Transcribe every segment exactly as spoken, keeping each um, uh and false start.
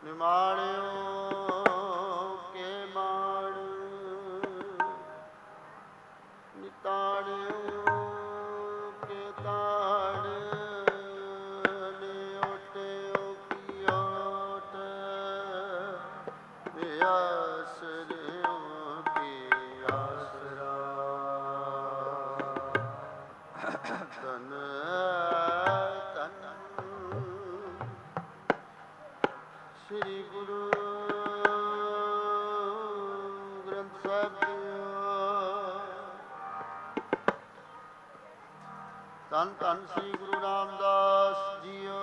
ਨਿਮਾਣਿਓ ਕੇ ਮਾਣ ਨਿਤਾਣਿਓ ਕੇ ਤਾਣ ਨਿਓਟਿਓ ਕੀ ਓਟ ਆਸਰਿਓ ਕੀ ਆਸਰਾ ਤਨ ਸ੍ਰੀ ਗੁਰੂ ਗ੍ਰੰਥ ਸਾਹਿਬ ਧੰਨ ਧੰਨ ਸ੍ਰੀ ਗੁਰੂ ਰਾਮਦਾਸ ਜੀਓ।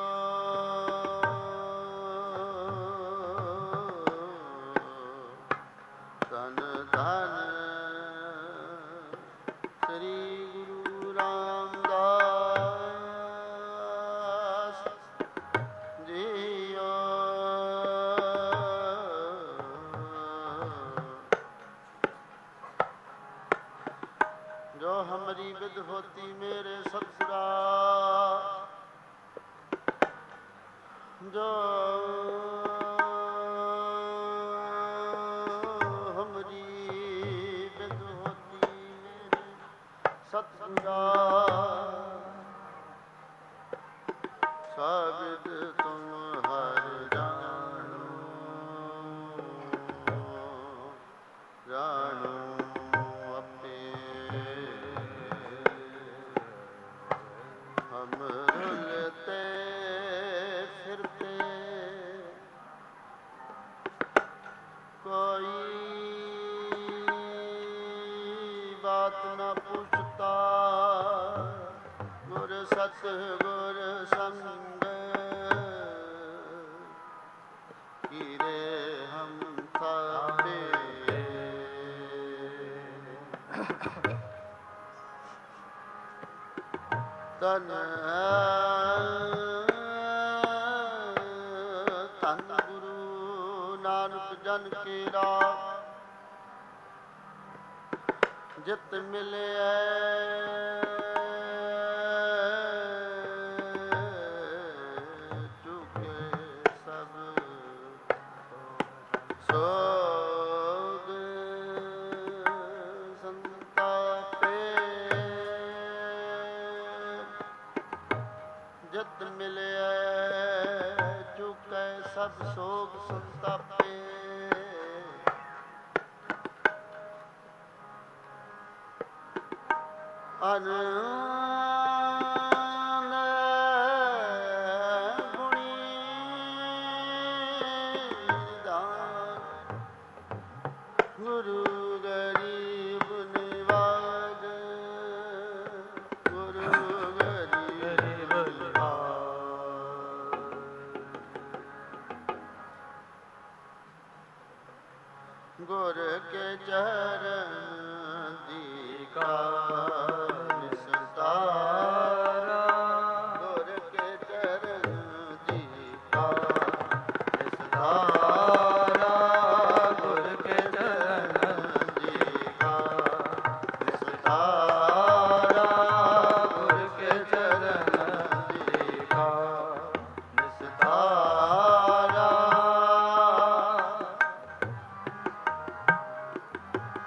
ਧੰਨ ਧੰਨ ਸ੍ਰੀ ਗੁਰੂ ਰਾਮਦਾਸ ਜੀਓ। ਜੋ ਹਮਰੀ ਵਿਦ ਹੋਤੀ ਮੇਰੇ ਸਤਿਗੁਰਾ ਜੋ ਹਮਰੀ ਵਿਦ ਹੋਤੀ ਮੇਰੇ ਸਤਿਗੁਰਾ ਸਾਬਿਦ ਤੁਮ ਹਰ ਜਾਣੋ ਜਾਣੋ ਹਮ ਰੁਲਤੇ ਫਿਰਤੇ ਕੋਈ ਬਾਤ ਨਾ ਪੁੱਛਤਾ ਗੁਰ ਸਤ ਗੁਰ ਸੰਗ ਕੀਰੇ ਹਮ ਥਾਪੇ ਧੰਨ ਧੰਨ ਗੁਰੂ ਨਾਨਕ ਜਨ ਕੇਰਾ ਜਿਤ ਮਿਲਿਆ ਚੁਕੇ ਸਭ ਸੋਗ ਸੰਤਾਪੇ ਜਿਤ ਮਿਲਿਆ ਚੁਕੈ ਸਭ ਸੋਗ ਸੰਤਾਪੇ ਅਨ ਗੁਣੀ ਦਾਨ ਗੁਰੂ ਗਰੀਬ ਨਿਵਾਜ ਗੁਰੂ ਗਰੀਬ ਗੁਰ ਕੇ ਚਰਨ ਦੀ ਕਾਰ ਨਿਸਤਾਰਾ ਗੁਰ ਕੇ ਚਰਨ ਦੀ ਕਾਰ ਨਿਸਤਾਰਾ ਗੁਰ ਕੇ ਚਰਨ ਦੀ ਕਾਰ ਨਿਸਤਾਰਾ ਗੁਰ ਕੇ ਚਰਨ ਦੀ ਕਾਰ ਨਿਸਤਾਰਾ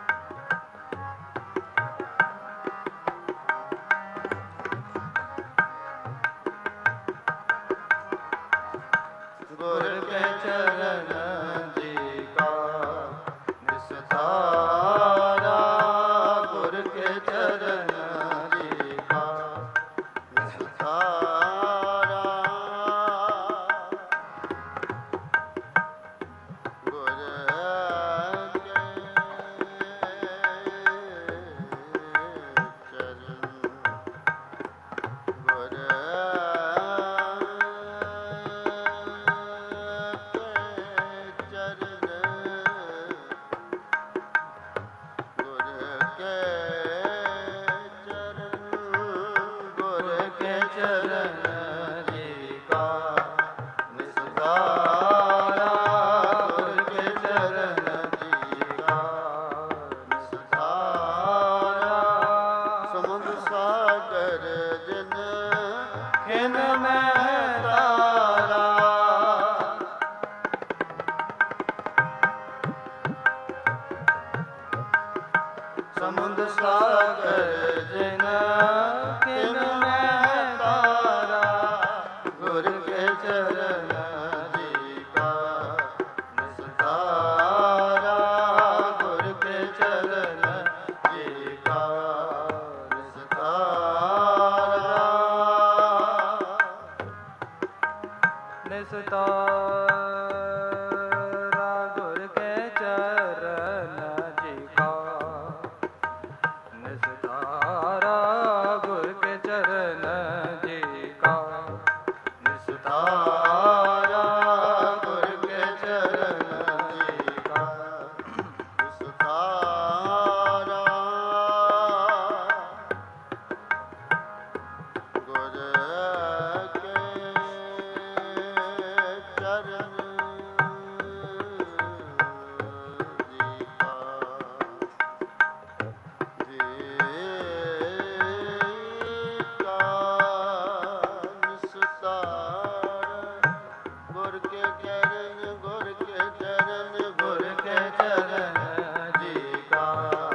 ਕੇ ਚਰਨ ਜੀ ਕਾ ਨਿਸਤਾਰਾ, ਗੁਰ ਕੇ ਚਰਨ ਜੀ ਕਾ ਨਿਸਤਾਰਾ। ਨਿਸਤਾਰਾ ਗੁਰ ਕੇ ਚਰਨ ਜੀ ਕਾ ਨਿਸਤਾਰਾ ਗੁਰ ਕੇ ਚਰਨ ਜੀ ਕਾ ਨਿਸਤਾਰਾ ਗੁਰ ਕੇ ਚਰਨ ਜੀ ਕਾ ਨਿਸਤਾਰਾ ਗੁਰ ਕੇ ਚਰਨ ਜੀ ਕਾ ਜੀ ਕਾ ਨਿਸਤਾਰਾ ਗੁਰ ਕੇ ਚਰਨ ਗੁਰ ਕੇ ਚਰਨ ਗੁਰ ਕੇ ਚਰਨ ਜੀ ਕਾ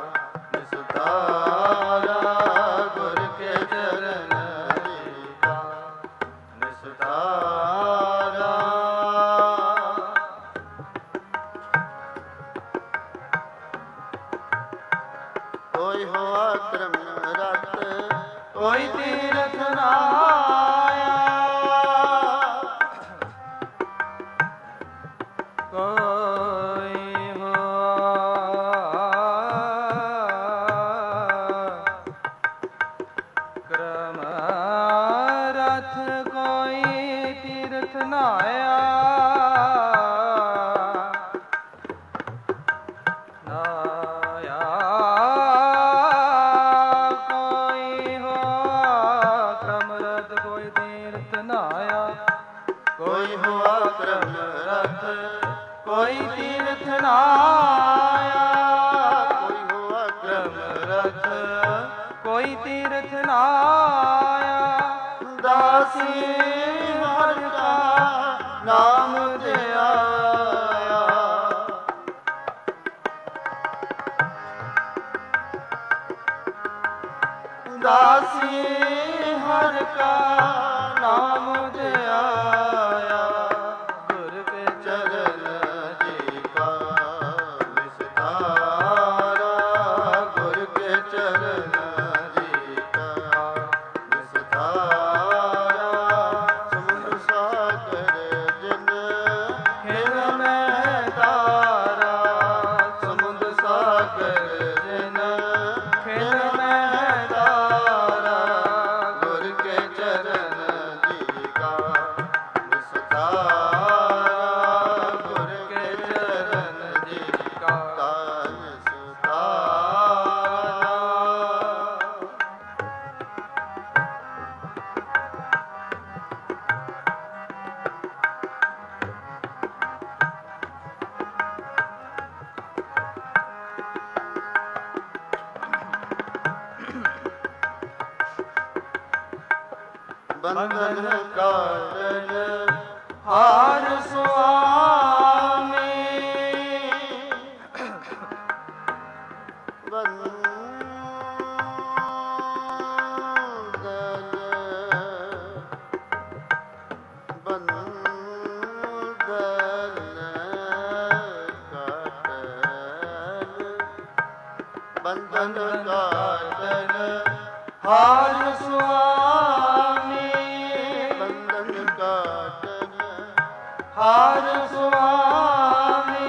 ਨਿਸਤਾਰਾ ਗੁਰ ਕੇ ਚਰਨ ਜੀ ਕਾ ਨਿਸਤਾਰਾ। ਕੋਈ ਹੋਆ ਕਰਮ ਰਤ ਕੋਈ ਤੀਰਥ ਨਾ ਆਇਆ, ਕੋਈ ਹੋਆ ਕਰਮ ਰਥ, ਕੋਈ ਤੀਰਥ ਨਾ ਆਇਆ, ਨਾ ਆਇਆ ਕੋਈ ਹੋਆ ਕਰਮ ਰਥ, ਕੋਈ ਤੀਰਥ ਨਾ ਆਇਆ, ਕੋਈ ਹੋਆ ਕਰਮ ਰਤ ਕੋਈ ਤੀਰਥ ਨਾ ਆਇਆ, ਕੋਈ ਹੋਆ ਕਰਮ ਕਰਮ ਰਥ ਕੋਈ ਤੀਰਥ ਨਾ ਆਇਆ। ਦਾਸੀ ਹਰਿ ਕਾ ਨਾਮ ਧਿਆਇਆ, ਦਾਸੀ ਹਰਿ ਕਾ ਨਾਮ ਧਿਆਇਆ, ਗੁਰ ਕੇ ਚਰਨ ਜੀ ਕਾ ਨਿਸਤਾਰਾ, ਗੁਰ ਕੇ ਚਰਨ ਜੀ ਕਾ ਨਿਸਤਾਰਾ। ਸਮੁੰਦ ਸਾਗਰ ਜਿਨ ਖਿਨ ਮੈਂ ਤਾਰਾ, ਸਮੁੰਦ ਸਾਗਰ ਜਿਨ ਖਿਨ ਮੈਂ ਤਾਰਾ, ਗੁਰ ਕੇ ਚਰਨ ਜੀ ਕਾ ਨਿਸਤਾਰਾ, ਗੁਰ ਕੇ ਚਰਨ ਜੀ ਕਾ ਨਿਸਤਾਰਾ। ਬੰਧਨ ਕਾਟਨ ਹਾਰ ਸੁਆਮੀ, ਬੰਧਨ ਬੰਧਨ ਕਾਟਨ ਹਾਰ ਸੁਆਮੀ, ਬੰਧਨ ਕਾਟਨ ਹਾਰ ਸੁਆਮੀ,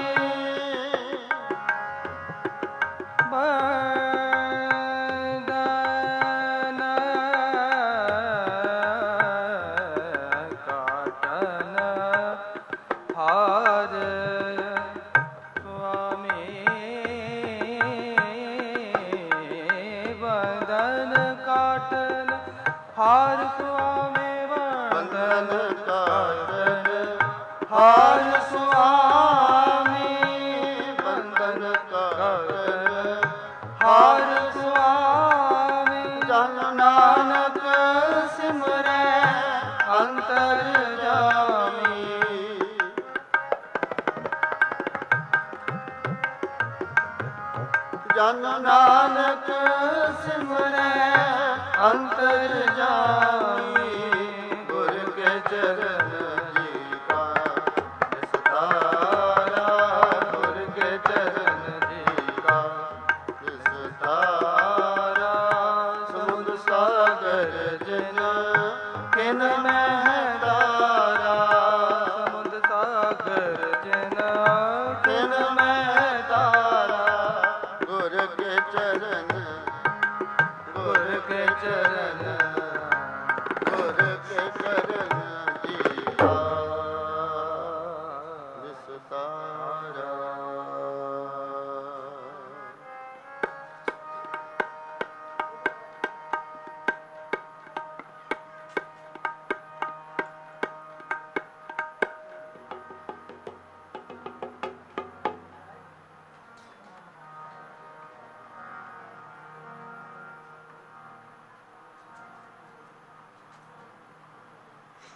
ਬੰਧਨ ਕਾਟਨ ਹਾਰ ਸੁਆਮੀ, ਬੰਧਨ ਕਾਟਨ ਹਾਰ ਸੁਆਮੀ, ਬੰਧਨ ਕਾਟਨ ਹਾਰ ਸੁਆਮੀ, ਬੰਧਨ ਕਾਟਨ ਹਾਰ ਸੁਆਮੀ। ਜਨ ਨਾਨਕ ਸਿਮਰੈ ਅੰਤਰ ਜਾਮੀ, ਜਨ ਨਾਨਕ ਸਿਮਰੈ ਅੰਤਰ ਜਾਮੀ, ਗੁਰ ਕੇ ਚਰਨ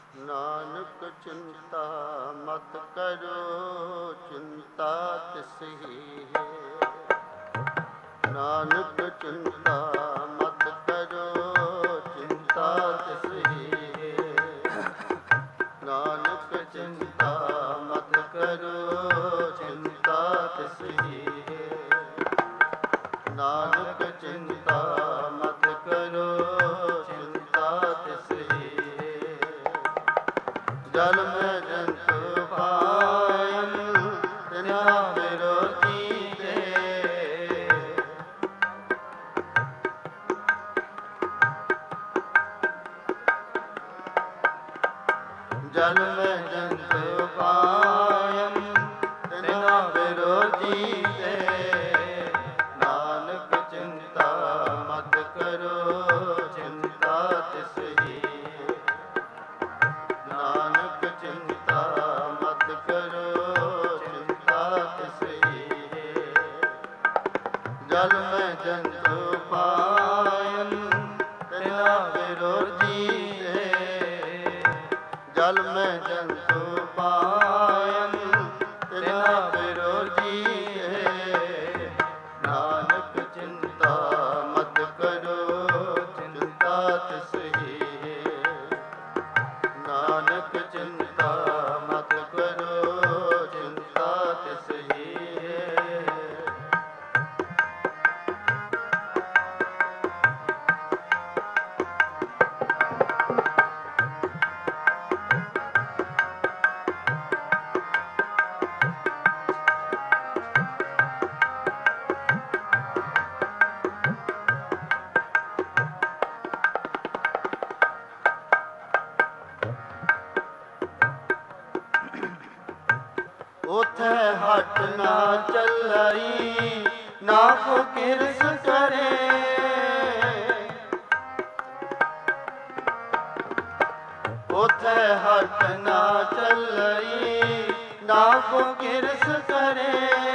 ਨਾਨਕ ਚਿੰਤਾ ਮਤ ਕਰੋ, ਚਿੰਤਾ ਤਿਸ ਹੀ ਹੈ। ਨਾਨਕ ਚਿੰਤਾ ਮਤ ਕਰੋ, ਚਿੰਤਾ ਤਿਸ ਹੀ ਹੈ। ਨਾਨਕ ਚਿੰਤਾ ਮਤ ਕਰੋ, ਚਿੰਤਾ ਤਿਸ ਹੀ ਹੈ। ਨਾਨਕ ਚਿੰਤਾ ਮਤ ਕਰੋ, ਚਿੰਤਾ ਤਿਸ ਹੀ ਹੈ। ਜਲ ਮੈਂ ਜੰਤੁ ਪਾਇਨ, ਤਿਨਾ ਵਿਰੋਧੀ ਦੇ। ਜਲ ਮੈਂ ਜੰਤੁ ਪਾਇਨ, ਤਿਨਾ ਵਿਰੋਧੀ ਦੇ। ਨਾਨਕ ਚਿੰਤਾ ਮਤ ਕਰੋ, ਚਿੰਤਾ ਤਿਸ ਹੀ ਹੈ। ਨਾਨਕ ਚਿੰਤਾ ਮਤ ਕਰੋ, ਚਿੰਤਾ ਤਿਸ ਹੀ ਹੈ। ਜਲ ਮੈਂ ਜੰਤੁ ਪਾਇਨ, ਤਿਨਾ ਵਿਰੋਧੀ ਦੇ। ਜਲ ਮੈਂ ਜੰਤੁ ਪਾਇਨ, ਤਿਨਾ ਵਿਰੋਧੀ ਦੇ। ਨਾਨਕ ਚਿੰਤਾ ਮਤ ਕਰੋ, ਚਿੰਤਾ ਤਿਸ ਹੀ ਹੈ। ਨਾਨਕ ਚਿੰਤਾ ਮਤ ਕਰੋ, ਚਿੰਤਾ ਤਿਸ ਹੀ ਹੈ। ਉਥੈ ਹਟ ਨਾ ਚੱਲਈ, ਨਾ ਕੋ ਕਿਰਸ ਕਰੇ। ਉਥੈ ਹਟ ਨਾ ਚੱਲਈ, ਨਾ ਕੋ ਕਿਰਸ ਕਰੇ।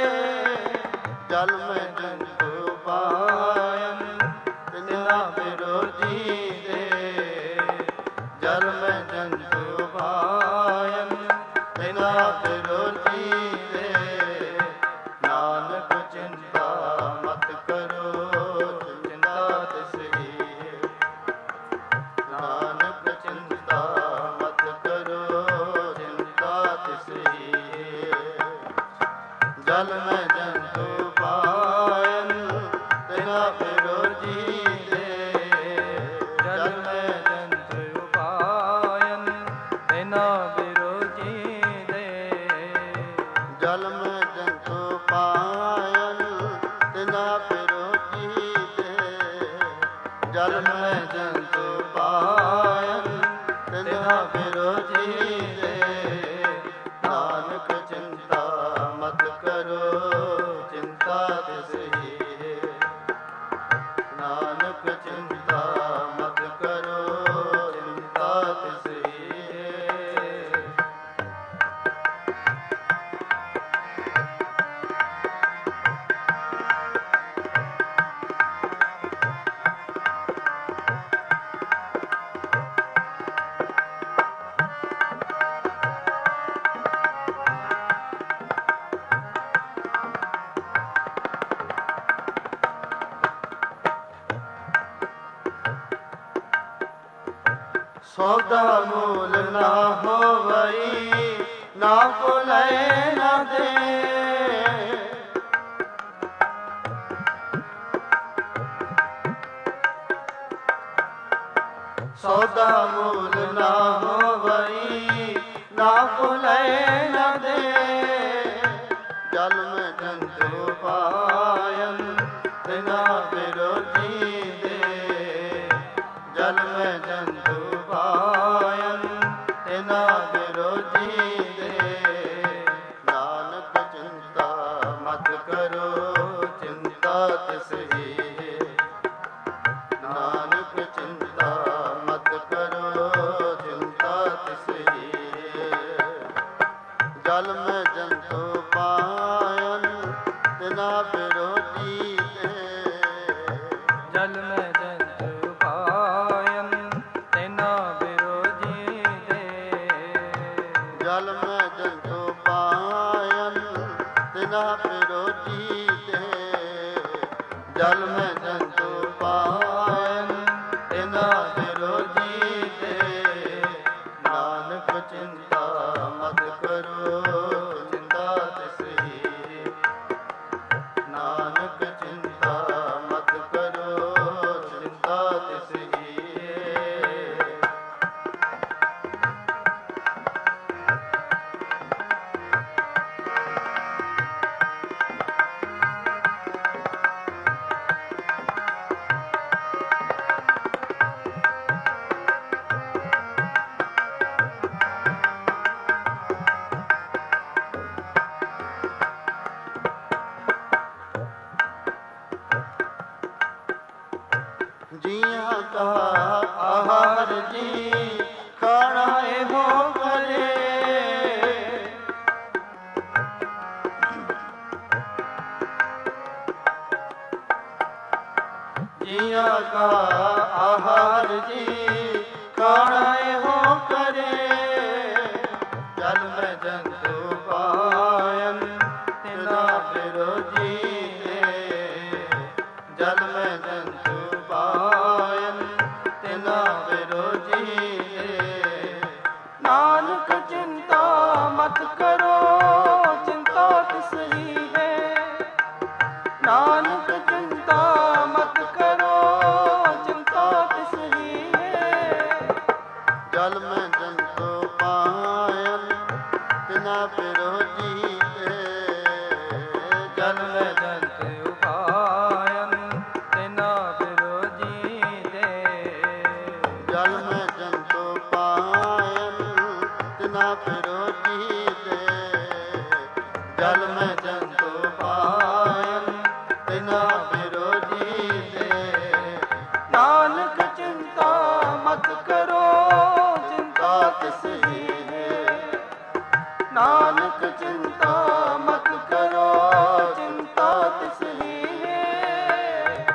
ਜਲ ਮੈਂ ਜੰਤੁ ਪਾਇਨ, ਤਿਨਾ ਵਿਰੋਧੀ ਦੇ। ਜਲ ਮੈਂ ਜੰਤੁ ਪਾਇਨ, ਤਿਨਾ ਵਿਰੋਧੀ ਦੇ। ਨਾਨਕ ਚਿੰਤਾ ਮਤ ਕਰੋ, ਚਿੰਤਾ ਤਿਸ ਹੀ ਹੈ। ਨਾਨਕ ਚਿੰਤਾ ਮਤ ਕਰੋ, ਚਿੰਤਾ ਤਿਸ ਹੀ ਹੈ। ਜਲ ਮੈਂ ਜੰਤੁ ਪਾਇਨ, ਤਿਨਾ ਵਿਰੋਧੀ ਦੇ। ਜਲ ਮੈਂ ਜੰਤੁ ਪਾਇਨ, ਤਿਨਾ ਵਿਰੋਧੀ ਦੇ। ਜਲ ਮੈਂ ਜੰਤੁ ਪਾਇਨ, ਤਿਨਾ ਵਿਰੋਧੀ ਦੇ। ਜਲ ਮੈਂ ਜੰਤੁ ਪਾਇਨ, ਤਿਨਾ ਵਿਰੋਧੀ ਦੇ। ਨਾਨਕ ਚਿੰਤਾ ਮਤ ਕਰੋ, ਚਿੰਤਾ ਤਿਸ ਹੀ ਹੈ। ਨਾਨਕ ਚਿੰਤਾ ਮਤ ਕਰੋ, ਚਿੰਤਾ ਤਿਸ ਹੀ ਹੈ। ਸੌਦਾ ਮੂਲ ਨਾ ਹੋਵਈ, ਨਾ ਕੋ ਲੈ ਨਾ ਦੇ। ਸੌਦਾ ਮੂਲ ਨਾ ਹੋਵਈ, ਨਾ ਕੋ ਲੈ ਨਾ ਦੇ। ਜਲ ਮੈਂ ਜੰਤੁ ਪਾਇਨ, ਤਿਨਾ ਵਿਰੋਧੀ ਦੇ। ਜਲ ਮੈਂ ਜੰਤੁ ਪਾਇਨ, ਤਿਨਾ ਵਿਰੋਧੀ ਦੇ। ਨਾਨਕ ਚਿੰਤਾ ਮਤ ਕਰੋ, ਚਿੰਤਾ ਤਿਸ ਹੀ ਹੈ। ਨਾਨਕ ਚਿੰਤਾ ਮਤ ਕਰੋ, ਚਿੰਤਾ ਤਿਸ ਹੀ ਹੈ। ਜਲ ਮੈਂ ਜੰਤੁ ਪਾਇਨ, ਤਿਨਾ ਵਿਰੋਧੀ ਦੇ। ਜਲ ਮੈਂ ਜੰਤੁ ਪਾਇਨ, ਤਿਨਾ ਵਿਰੋਧੀ ਦੇ। ਜਲ ਮੈਂ ਜੰਤੂ ਪਾਇਨ ਤਿਨਾ ਵਿਰੋਧੀ ਤੇ ਜਲ ਮੈਂ ਜੰਤੂ ਪਾਇਨ ਤਿਨਾ ਵਿਰੋਧੀ ਤੇ ਨਾਨਕ ਚਿੰਤਾ ਮਤ ਕਰੋ ਚਿੰਤਾ ਤਿਸਹੀ ਨਾਨਕ ਚਿੰਤਾ ਮਤ ਕਰੋ ਚਿੰਤਾ ਤਿਸਹੀ ਜੀਆਂ ਕਾ ਆਹਾਰ ਜੀ ਖਾਣਾ ਇਹੋ ਕਰੇ ਜੀਆਂ ਕਾ ਆਹਾਰ ਜੀ ਖਾਣਾ ਇਹੋ ਕਰੇ ਜਲ ਮੈਂ ਜੰਤੂ ਪਾਇਨ ਤਿਨਾ ਵਿਰੋਧੀ ਤੇ ਜਲ ਮੈਂ ਜੰਤੂ ਪਾਇਨ ਤਿਨਾ ਵਿਰੋਧੀ ਤੇ ਨਾਨਕ ਚਿੰਤਾ ਮਤ ਕਰੋ ਚਿੰਤਾ ਤਿਸਹੀ ਹੈ ਨਾਨਕ ਚਿੰਤਾ ਮਤ ਕਰੋ ਚਿੰਤਾ ਤਿਸਹੀ ਹੈ ਜਲ ਮੈਂ ਜੰਤੂ ਪਾਇਨ ਤਿਨਾ ਵਿਰੋਧੀ ਤੇ ਜਲ ਮੈਂ ਜੰਤੂ ਪਾਇਨ ਤਿਨਾ ਵਿਰੋਧੀ ਤੇ ਜਲ ਮੈਂ ਜੰਤੂ ਪਾਇਨ ਤਿਨਾ ਵਿਰੋਧੀ ਤੇ ਜਲ ਮੈਂ ਜੰਤੂ ਪਾਇਨ ਤਿਨਾ ਵਿਰੋਧੀ ਤੇ ਨਾਨਕ ਚਿੰਤਾ ਮਤ ਕਰੋ ਚਿੰਤਾ ਤਿਸਹੀ ਹੈ ਨਾਨਕ ਚਿੰਤਾ ਮਤ ਕਰੋ ਚਿੰਤਾ ਤਿਸਹੀ ਹੈ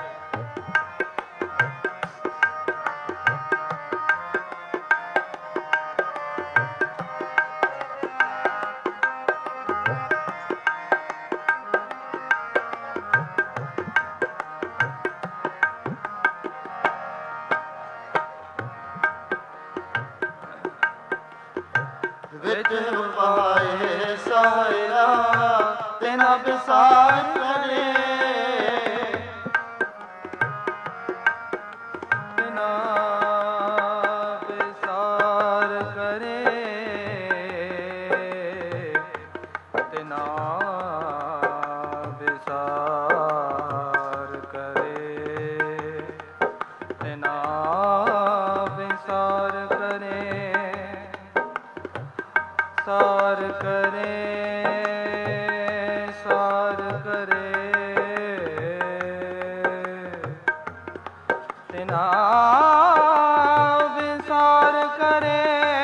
ਵਿੱਚ ਉਪਾਏ ਸਾਹਿਰਾ ਤਿਨਾ ਵਿਸਾਰ ਕਰੇ ਤਿਨਾ ਵਿਸਾਰ ਕਰੇ ਤਿਨਾ ਵਿਸਾਰ ਕਰੇ ਤਿਨਾ ਵਿਸਾਰ ਕਰੇ ਸਾਰ ਕਰੇ ਸਾਰ ਕਰੇ ਤਿਨਾ ਵਿਸਾਰ ਕਰੇ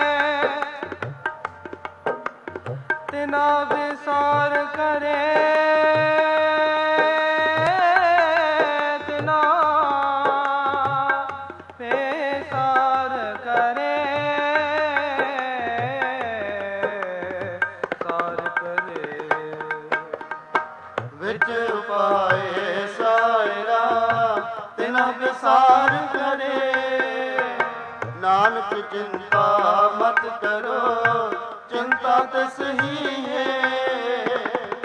ਤਿਨਾ ਵਿਸਾਰ ਕਰੇ ਤਿਨਾ ਵਿਸਾਰ ਕਰੇ ਵਿੱਚ ਉਪਾਏ ਸਾਇਰਾ ਤਿਨਾ ਵਿਸਾਰ ਕਰੇ ਨਾਨਕ ਚਿੰਤਾ ਮਤ ਕਰੋ ਚਿੰਤਾ ਤਿਸਹੀ ਹੈ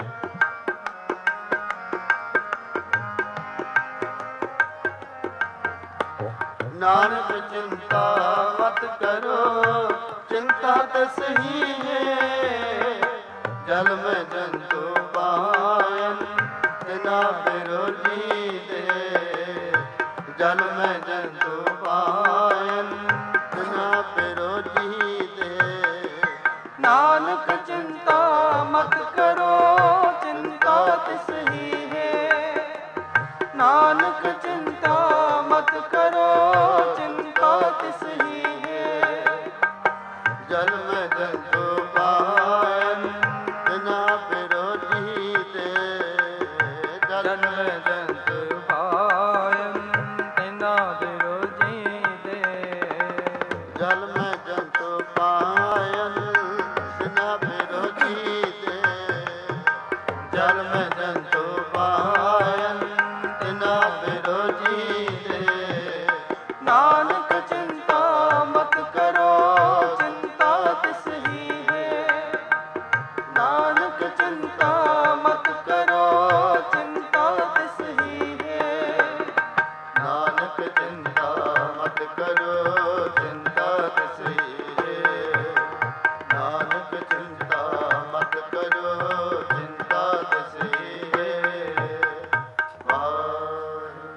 ਨਾਨਕ ਚਿੰਤਾ ਮਤ ਕਰੋ ਚਿੰਤਾ ਤਿਸਹੀ ਹੈ ਜਲ ਮੈਂ ਜੰਤੂ ਪਾਇਨ ਤਿਨਾ ਵਿਰੋਧੀ ਤੇ ਜਲ ਮੈਂ ਜੰਤੂ ਪਾਇਨ ਤਿਨਾ ਵਿਰੋਧੀ ਤੇ ਨਾਨਕ ਚਿੰਤਾ ਮਤ ਕਰੋ ਚਿੰਤਾ ਤਿਸਹੀ ਹੈ ਨਾਨਕ ਚਿੰਤਾ ਮਤ ਕਰੋ ਚਿੰਤਾ ਤਿਸਹੀ ਹੈ ਜਲ ਮੈਂ ਜੰਤੂ ਪਾਇਨ ਤਿਨਾ ਵਿਰੋਧੀ ਤੇ ਜਲ ਮੈਂ ਜੰਤੂ ਪਾਇਨ ਤਿਨਾ ਵਿਰੋਧੀ ਤੇ ਜਲ ਮੈਂ ਜੰਤੂ ਪਾਇਨ ਤਿਨਾ ਮੈਂ ਜੰਤੂ ਪਾਇਨ ਤਿਨਾ ਵਿਰੋਜੀ ਦੇ। ਨਾਨਕ ਚਿੰਤਾ ਮਤ ਕਰੋ ਚਿੰਤਾ ਤਿਸ ਹੀ ਹੈ। ਨਾਨਕ ਚਿੰਤਾ ਮਤ ਕਰੋ ਚਿੰਤਾ ਤਿਸ ਹੀ ਹੈ। ਨਾਨਕ ਚਿੰਤਾ ਮਤ ਕਰੋ ਚਿੰਤਾ ਤਿਸ ਹੀ ਹੈ। ਨਾਨਕ ਚਿੰਤਾ ਮਤ ਕਰੋ ਚਿੰਤਾ ਤਿਸ ਹੀ ਹੈ। ਵਾਹਿਗੁਰੂ।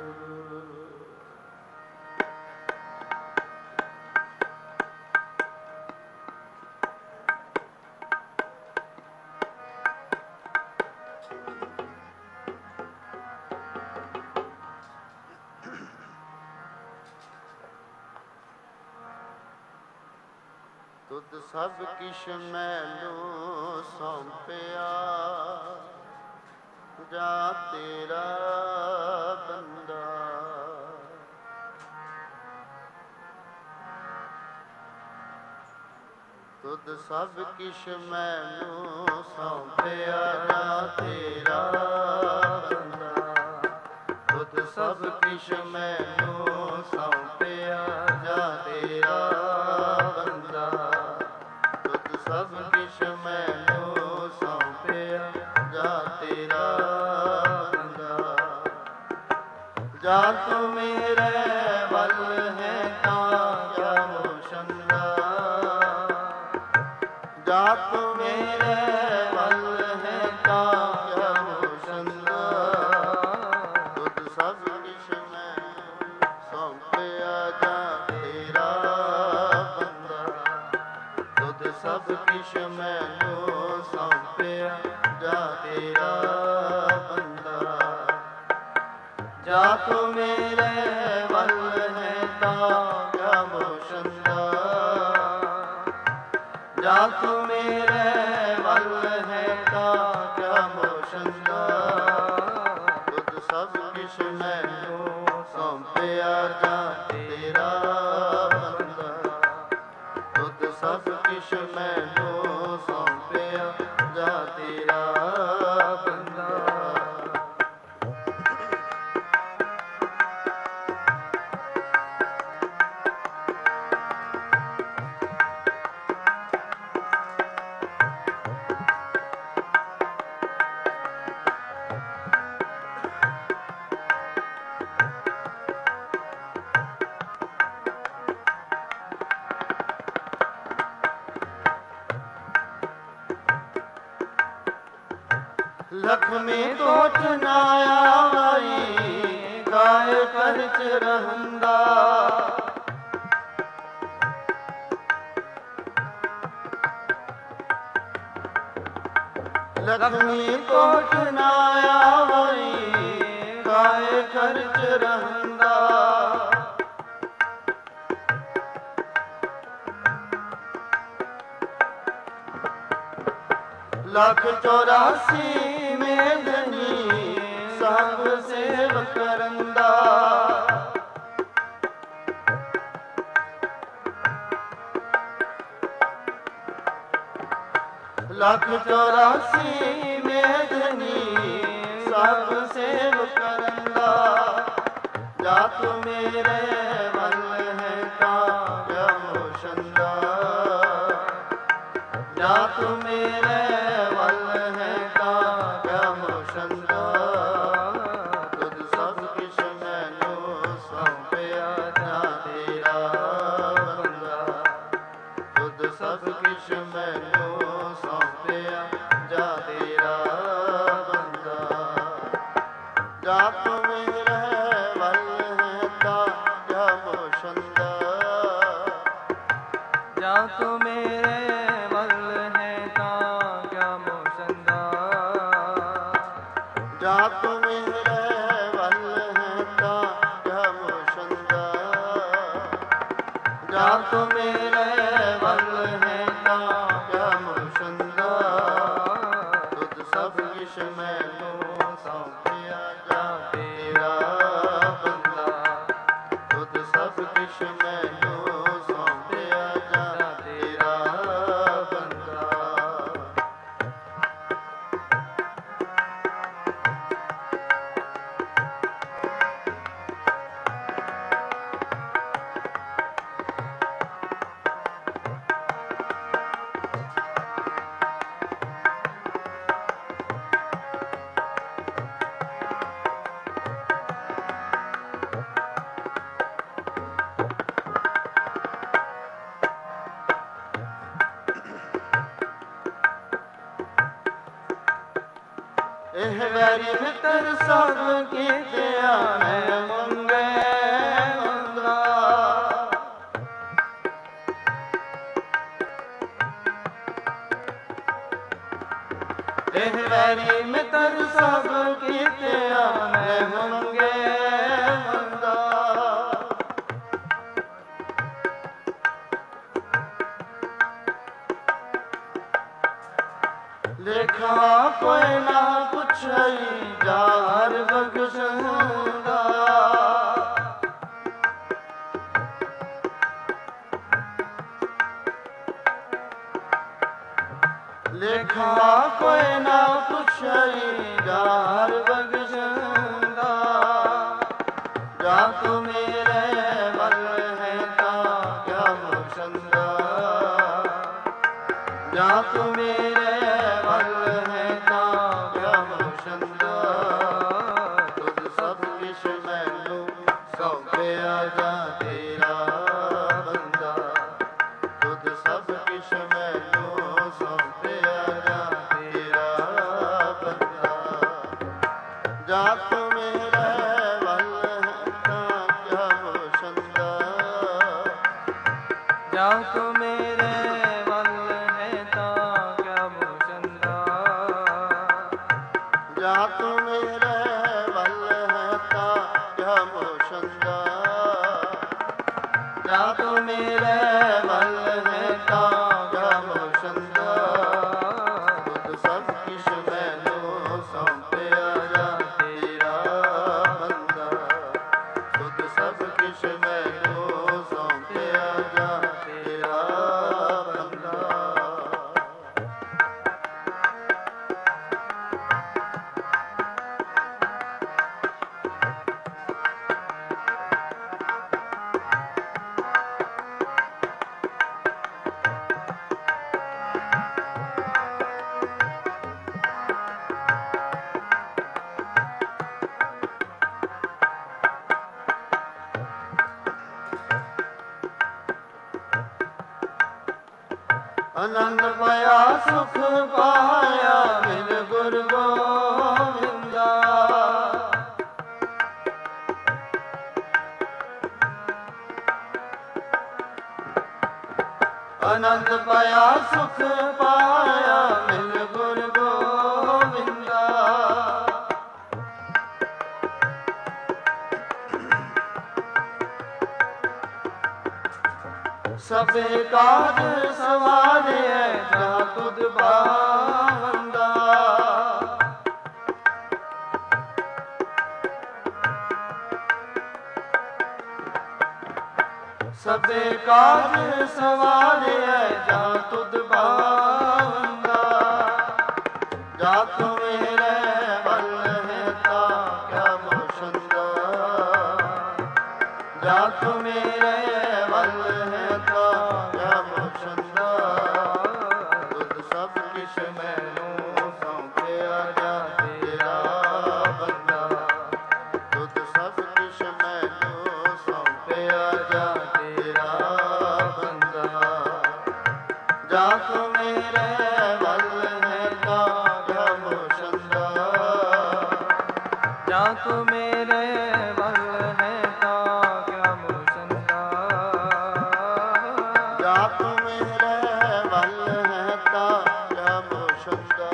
ਤੁਧ ਸਭ ਕਿਛ ਮੈਨੂੰ ਸੌਂਪਿਆ ਜਾ ਤੇਰਾ ਬੰਦਾ। ਤੁਧ ਸਭ ਕਿਛ ਮੈਨੂੰ ਸੌਂਪਿਆ ਜਾ ਤੇਰਾ ਬੰਦਾ। ਤੁਧ ਸਭ ਕਿਛ ਮੈਨੂੰ ਸੌਂਪਿਆ ਜਾ ਤੇਰਾ ਬੰਦਾ। ਤੁਧ ਸਭ ਕਿਛ ਮੈਨੂੰ ਸੌਂਪਿਆ ਜਾ ਤੇਰਾ ਬੰਦਾ। ਜਾ ਤੂੰ ਮੇਰੇ ਵੱਲ ਹੈ ਤਾਂ ਕਿਆ ਮੋਸ਼ੰਦਾ। ਜਾ ਤੂੰ ਮੇਰੇ ਵੱਲ ਹੈ ਤਾਂ ਕਿਆ ਮੋਸ਼ੰਦਾ। ਤੁਧ ਸਭ ਕਿਛ ਮੈਨੂੰ ਸੌਂਪਿਆ ਜਾ ਤੇਰਾ ਬੰਦਾ। ਤੁਧ ਸਭ ਕਿਛ ਮੈਨੂੰ ਸੌਂਪਿਆ ਜਾ ਤੇਰਾ ਬੰਦਾ। ਜਾ ਤੂੰ ਮੇਰੇ ਵੱਲ ਹੈ ਤਾਂ ਕਿਆ ਮੋਸ਼ੰਦਾ। ਜਾ ਤੂੰ ਮੇਰੇ ਵੱਲ ਹੈ ਤਾਂ ਕਿਆ ਮੋਸ਼ੰਦਾ। ਤੁਧ ਸਭ ਕਿਛ ਮੈਨੂੰ ਸੌਂਪਿਆ ਜਾ ਤੇਰਾ ਬੰਦਾ। ਤੁਧ ਸਭ ਕਿਛ ਮੈਨੂੰ ਸੌਂਪਿਆ ਜਾ ਤੇਰਾ ਬੰਦਾ। ਲਖਮੀ ਕੋਟ ਨਾ ਆਈ ਗਾਇ ਕਰਚ ਰਹੰਦਾ। ਲਖਮੀ ਕੋਟ ਨਾ ਆਈ ਗਾਇ ਕਰਚ ਰਹੰਦਾ। ਲੱਖ ਚੌਰਾਸੀ ਮੇਦਨੀ ਸਭ ਸੇਵ ਕਰੰਦਾ। ਲੱਖ ਚੌਰਾਸੀ ਮੇਦਨੀ ਸਭ ਸੇਵ ਕਰੰਦਾ। ਜਾ ਤੂੰ ਮੇਰੇ ਵੱਲ ਹੈ ਤਾਂ ਕਿਆ ਮੋਸ਼ੰਦਾ। ਜਾ ਤੂੰ ਮੇਰੇ ਵੱਲ ਹੈ ਤਾਂ ਕਿਆ ਮੋਸ਼ੰਦਾ। ਤੁਧ ਸਭ ਕਿਛ ਮੈਨੂੰ ਸੌਂਪਿਆ ਜਾ ਤੇਰਾ ਬੰਦਾ। ਤੁਧ ਸਭ ਕਿਛ ਮੈਨੂੰ ਸੌਂਪਿਆ ਜਾ ਤੇਰਾ ਬੰਦਾ। ਜਾ ਤੂੰ ਮੇਰੇ ਵੱਲ ਹੈ ਤਾਂ ਕਿਆ ਮੋਸ਼ੰਦਾ। ਜਾ ਤੂੰ ਮੇਰੇ ਵੱਲ ਹੈ ਤਾਂ ਕਿਆ ਮੋਸ਼ੰਦਾ। ਜਾ ਤੂੰ ਮੇਰੇ ਵੱਲ ਹੈ ਤਾਂ ਕਿਆ ਮੋਸ਼ੰਦਾ। ਜਾ ਤੂੰ ਮੇਰੇ ਵੱਲ ਹੈ ਤਾਂ ਕਿਆ ਮੋਸ਼ੰਦਾ। ਤੁਧ ਸਭ ਕਿਛ ਮੈਨੂੰ ਸੌਂਪਿਆ ਜਾ ਤੇਰਾ ਬੰਦਾ। ਤੁਧ ਸਭ ਕਿਛ ਮੈਨੂੰ ਸੌਂਪਿਆ ਜਾ ਤੇਰਾ ਬੰਦਾ। ਇਹ ਵੈਰੀ ਮਿੱਤਰ ਸਭ ਕੀਤਿਆਂ ਮੈਂ ਮੰਗੇ ਮੰਗਾ। ਇਹ ਵੈਰੀ ਮਿੱਤਰ ਸਭ ਕੀਤਿਆਂ ਮੈਂ ਮੰਗੇ ਮੰਗਾ। ਲੇਖਾ ਕੋਈ ਨਾ ਪੁੱਛਈ ਜਾਰ ਬਖਸ਼ੂੰਗਾ। ਲੇਖਾ ਕੋਈ ਨਾ ਪੁੱਛਈ ਜਾਰ ਬਖਸ਼ੂੰਗਾ। ਜਾ ਤੂੰ ਮੇਰੇ ਵੱਲ ਹੈ ਤਾਂ ਕਿਆ ਮੁਸ਼ੰਦਾ। ਜਾ ਤੂੰ ਮੇਰੇ ਵੱਲ ਹੈ ਤਾਂ ਕਿਆ ਮੁਸ਼ੰਦਾ। ਤੁਧ ਸਭ ਕਿਛ ਮੈਨੂੰ ਸੌਂਪਿਆ ਜਾ ਤੇਰਾ ਬੰਦਾ। ਤੁਧ ਸਭ ਕਿਛ ਮੈਨੂੰ ਸੌਂਪਿਆ ਜਾ ਤੇਰਾ ਬੰਦਾ। ਜਾ ਤੂੰ ਮੇਰੇ ਵੱਲ ਹੈ ਤਾਂ ਕਿਆ ਮੁਸ਼ੰਦਾ। ਜਾ ਤੂੰ ਮੇਰੇ ਵੱਲ ਹੈ ਤਾਂ ਕਿਆ ਮੁਸ਼ੰਦਾ। ਜਾ ਤੂੰ ਮੇਰੇ ਵੱਲ ਹੈ ਤਾਂ ਕਿਆ ਮੁਸ਼ੰਦਾ। ਜਾ ਤੂੰ ਮੇਰੇ ਵੱਲ ਹੈ ਤਾਂ ਕਿਆ ਮੁਸ਼ੰਦਾ। ਤੁਧ ਸਭ ਕਿਛ ਮੈਨੂੰ ਸੌਂਪਿਆ ਜਾ ਤੇਰਾ ਬੰਦਾ। ਤੁਧ ਸਭ ਕਿਛ ਮੈਨੂੰ ਸੌਂਪਿਆ ਜਾ ਤੇਰਾ ਬੰਦਾ। ਆਨੰਦ ਪਾਇਆ ਸੁਖ ਪਾਇਆ ਮਿਲ ਗੁਰ ਗੋਬਿੰਦਾ। ਆਨੰਦ ਪਾਇਆ ਸੁਖ ਪਾਇਆ ਮਿਲ ਗੁਰ ਗੋਬਿੰਦਾ। ਸਭੇ ਕਾਜ ਸਵਾਰਿਐ ਜਾ ਤੁਧ ਭਾਵੰਦਾ। ਸਭੇ ਕਾਜ ਸਵਾਰਿਐ ਜਾ ਤੁਧ ਭਾਵੰਦਾ। ਜਾ ਤੂੰ ਮੇਰੇ ਵੱਲ ਹੈ ਤਾਂ ਕਿਆ ਮੁਸ਼ੰਦਾ। ਜਾ ਤੂੰ ਮੇਰੇ ਵੱਲ ਹੈ ਤਾਂ ਕਿਆ ਮੁਸ਼ੰਦਾ। ਤੁਧ ਸਭ ਕਿਛ ਮੈਨੂੰ ਸੌਂਪਿਆ ਜਾ ਤੇਰਾ ਬੰਦਾ। ਤੁਧ ਸਭ ਕਿਛ ਮੈਨੂੰ ਸੌਂਪਿਆ ਜਾ ਤੇਰਾ ਬੰਦਾ। ਜਾ ਤੂੰ ਮੇਰੇ ਵੱਲ ਹੈ ਤਾਂ ਕਿਆ ਮੁਸ਼ੰਦਾ। ਜਾ ਤੂੰ ਮੇਰੇ ਵੱਲ ਹੈ ਤਾਂ ਕਿਆ ਮੁਸ਼ੰਦਾ। ਜਾ ਤੂੰ ਮੇਰੇ ਵੱਲ ਹੈ ਤਾਂ ਕਿਆ ਮੁਸ਼ੰਦਾ।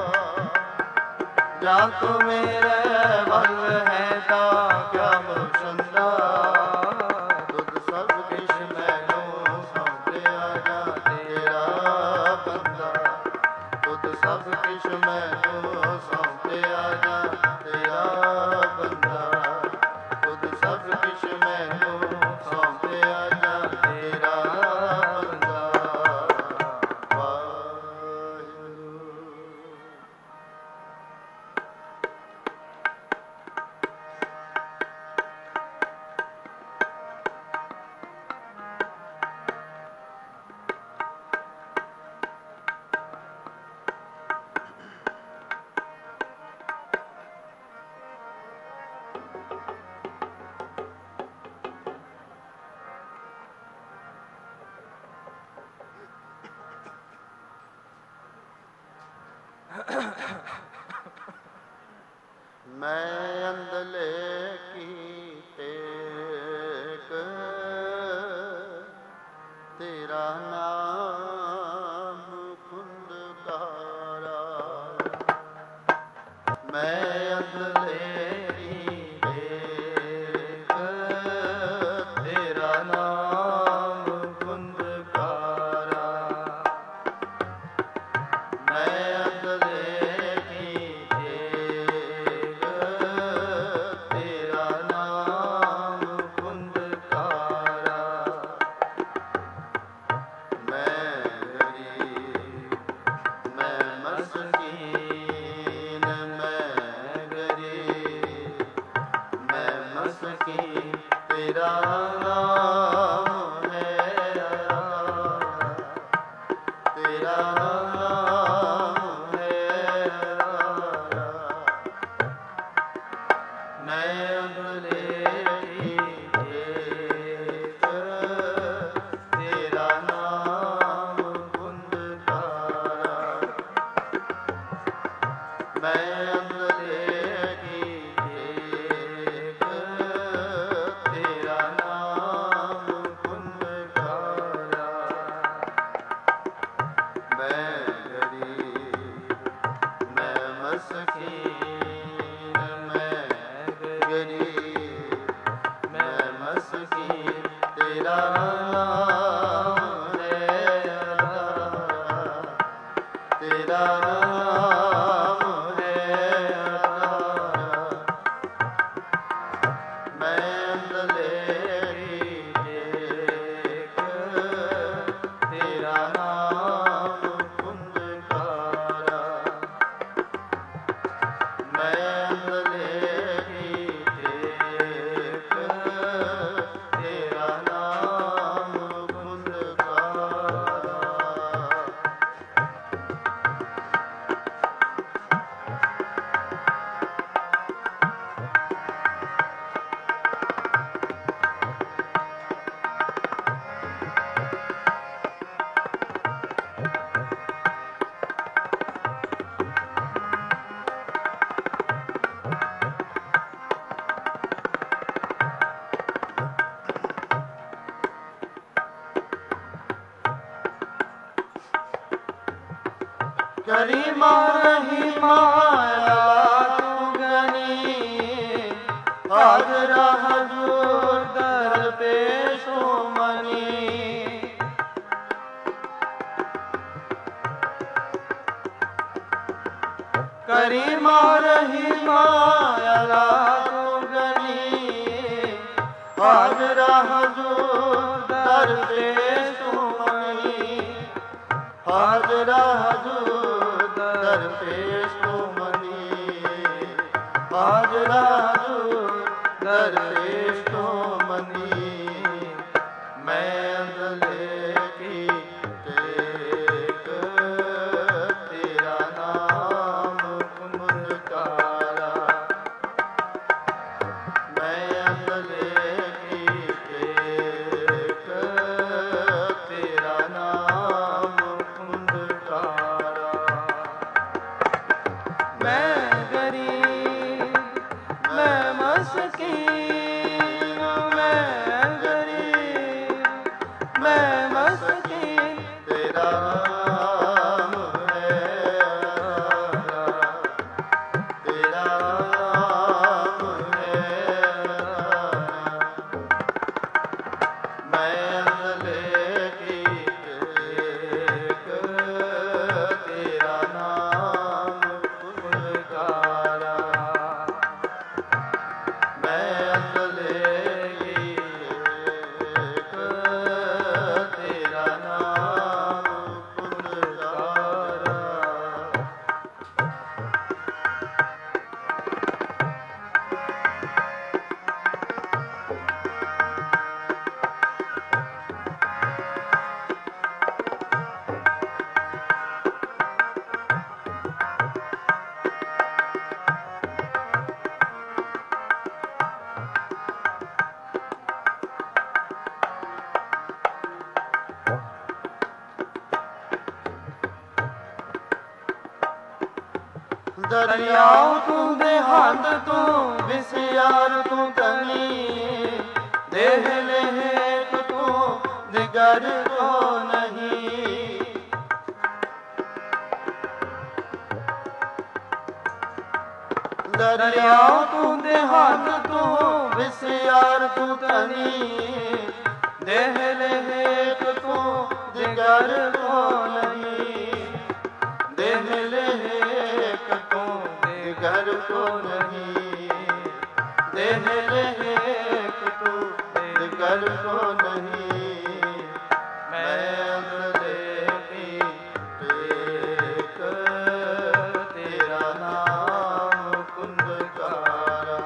ਜਾ ਤੂੰ ਮੇਰੇ ਵੱਲ ਹੈ ਤਾਂ ਕਿਆ ਮੁਸ਼ੰਦਾ। ਤੁਧ ਸਭ ਕਿਛ ਮੈਨੂੰ ਸੌਂਪਿਆ ਜਾ ਤੇਰਾ ਬੰਦਾ। ਤੁਧ ਸਭ ਕਿਛ ਮੈਨੂੰ ਸੌਂਪਿਆ ਜਾ ਤੇਰਾ ਬੰਦਾ। ਤੁਧ ਸਭ ਕਿਛ ਮੈਨੂੰ ਸੌਂਪਿਆ ਜਾ ਤੇਰਾ ਬੰਦਾ। ਵਾਹਿਗੁਰੂ। ਮੈਂ ਅੰਦਲੇ ਕੀ ਟੇਕ ਤੇਰਾ ਨਾਮ ਖੁੰਦਕਾਰਾ। ਮੈਂ ਅੰਦਲੇ ਕੀ ਟੇਕ ਤੇਰਾ ਨਾਮ ਖੁੰਦਕਾਰਾ। ਮੈਂ ਅੰਦਲੇ ਕੀ ਟੇਕ ਤੇਰਾ ਨਾਮ ਖੁੰਦਕਾਰਾ। ਮੈਂ ਗਰੀਬ ਮੈਂ ਮਸਕੀਨ ਮੈਂ ਗਰੀਬ ਮੈਂ ਮਸਕੀਨ ਤੇਰਾ ਨਾਮ ਹੈ ਆਇਆ। ਤੇਰਾ ਨਾਮ ਹੈ ਆਇਆ। ਮੈਂ ਅੰਦਲੇ ਕੀ ਟੇਕ ਤੇਰਾ ਨਾਮ ਖੁੰਦਕਾਰਾ। ਮੈਂ ਅੰਦਲੇ ਕੀ ਟੇਕ ਤੇਰਾ ਨਾਮ ਖੁੰਦਕਾਰਾ। ਮੈਂ ਗਰੀਬ ਮੈਂ ਮਸਕੀਨ ਮੈਂ ਗਰੀਬ ਮੈਂ ਮਸਕੀਨ ਤੇਰਾ ਨਾਮ ਹੈ ਆਇਆ। ਤੇਰਾ ਨਾਮ ਹੈ ਆਇਆ। ਮੈਂ ਅੰਦਲੇ ਕੀ ਟੇਕ ਤੇਰਾ ਨਾਮ ਖੁੰਦਕਾਰਾ। ਮੈਂ ਅੰਦਲੇ ਕੀ ਟੇਕ ਤੇਰਾ ਨਾਮ ਖੁੰਦਕਾਰਾ। ਕਰੀਮਾ ਰਹੀਮਾ ਅੱਲਾ ਤੂੰ ਗਨੀ। ਹਾਜ਼ਰਾ ਹਜ਼ੂਰ ਦਰ ਪੇਸ਼ ਹੋ ਮਨੀ। ਕਰੀਮਾ ਰਹੀਮਾ ਅੱਲਾ ਤੂੰ ਗਨੀ। ਹਾਜ਼ਰਾ ਹਜ਼ੂਰ ਦਰ ਪੇਸ਼ ਹੋ ਮਨੀ। ਹਾਜ਼ਰਾ ਹਜ਼ੂਰ ਦਰ ਪੇਸ਼ ਹੋ ਮਨੀ। ਹਾਜ਼ਰਾ ਹਜ਼ੂਰ ਦਰ ਪੇਸ਼ ਹੋ ਮਨੀ। ਮੈਂ ਅੰਦਲੇ ਕੀ ਟੇਕ ਤੇਰਾ ਨਾਮ ਖੁੰਦਕਾਰਾ। ਮੈਂ ਅੰਦਲੇ ਕੀ ਟੇਕ ਤੇਰਾ ਨਾਮ ਖੁੰਦਕਾਰਾ। ਮੈਂ ਗਰੀਬ ਮੈਂ ਮਸਕੀਨ ਮੈਂ ਗਰੀਬ ਮੈਂ ਮਸਕੀਨ ਤੇਰਾ ਨਾਮ ਹੈ ਆਇਆ। ਤੇਰਾ ਨਾਮ ਹੈ ਆਇਆ। ਮੈਂ ਅੰਦਲੇ ਕੀ ਟੇਕ ਤੇਰਾ ਨਾਮ ਖੁੰਦਕਾਰਾ। ਮੈਂ ਦਰਿਆਉ ਤੂੰ ਦੇਹਾਂਤ ਤੂੰ ਵਿਸਿਆਰ ਤੂੰ ਤਨੀ ਦੇਹ ਲੇਖ ਤੂੰ ਦਿਗਰ ਕੋ ਨਹੀਂ। ਦਰਿਆਉ ਤੂੰ ਦੇਹਾਂਤ ਤੂੰ ਵਿਸਿਆਰ ਤੂੰ ਤਨੀ ਦੇਹ ਲੇਖ ਤੂੰ ਦਿਗਰ ਕੋ ਨਹੀਂ। ਦੇਹ ਲੇਖ ਤੂੰ ਦਿਗਰ ਕੋ ਨਹੀਂ। ਦੇਹ ਲੇਖ ਤੂੰ ਦਿਗਰ ਕੋ ਨਹੀਂ। ਮੈਂ ਅੰਦਲੇ ਟੇਕ ਤੇਰਾ ਨਾਮ ਕੁੰਦਕਾਰਾ।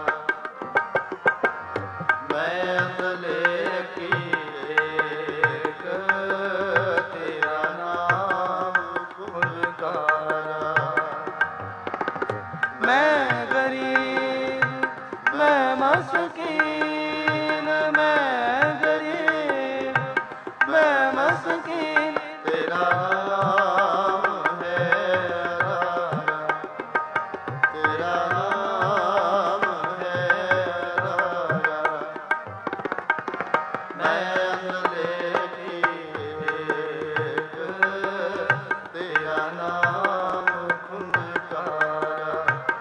ਮੈਂ ਅੰਦਲੇ ਟੇਕ ਤੇਰਾ ਨਾਮ ਕੁੰਦਕਾਰਾ। ਮੈਂ ਗਰੀਬ ਮੈਂ ਮਸਕੀਨ ਮੈਂ ਗਰੀਬ ਮੈਂ ਮਸਕੀਨ ਤੇਰਾ ਨਾਮ ਹੈ ਆਧਾਰਾ। ਤੇਰਾ ਨਾਮ ਹੈ ਆਧਾਰਾ। ਮੈਂ ਅੰਦਲੇ ਟੇਕ ਤੇਰਾ ਨਾਮ ਕੁੰਦਕਾਰਾ।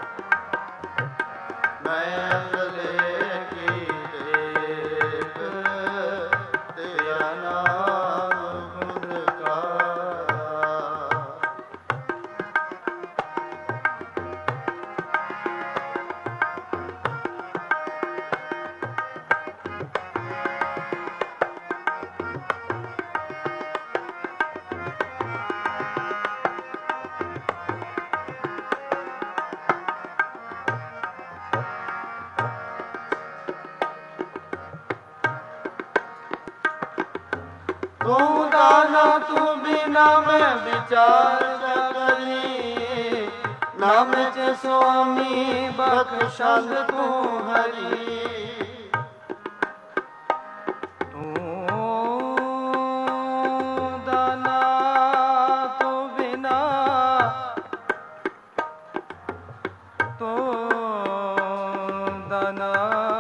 ਮੈਂ ਅੰਦਲੇ ਟੇਕ ਤੇਰਾ ਨਾਮ ਕੁੰਦਕਾਰਾ। ਤੂੰ ਦਾਨਾ ਤੂੰ ਬਿਨਾ ਮੈਂ ਵਿਚਾਰ ਨ ਕਰੀ। ਨਾਮ ਚ ਸੁਆਮੀ ਬਖਸ਼ੰਦ ਤੂੰ ਹਰੀ। ਤੂੰ ਦਾਨਾ ਤੂੰ ਬਿਨਾ ਤੂੰ ਦਾਨਾ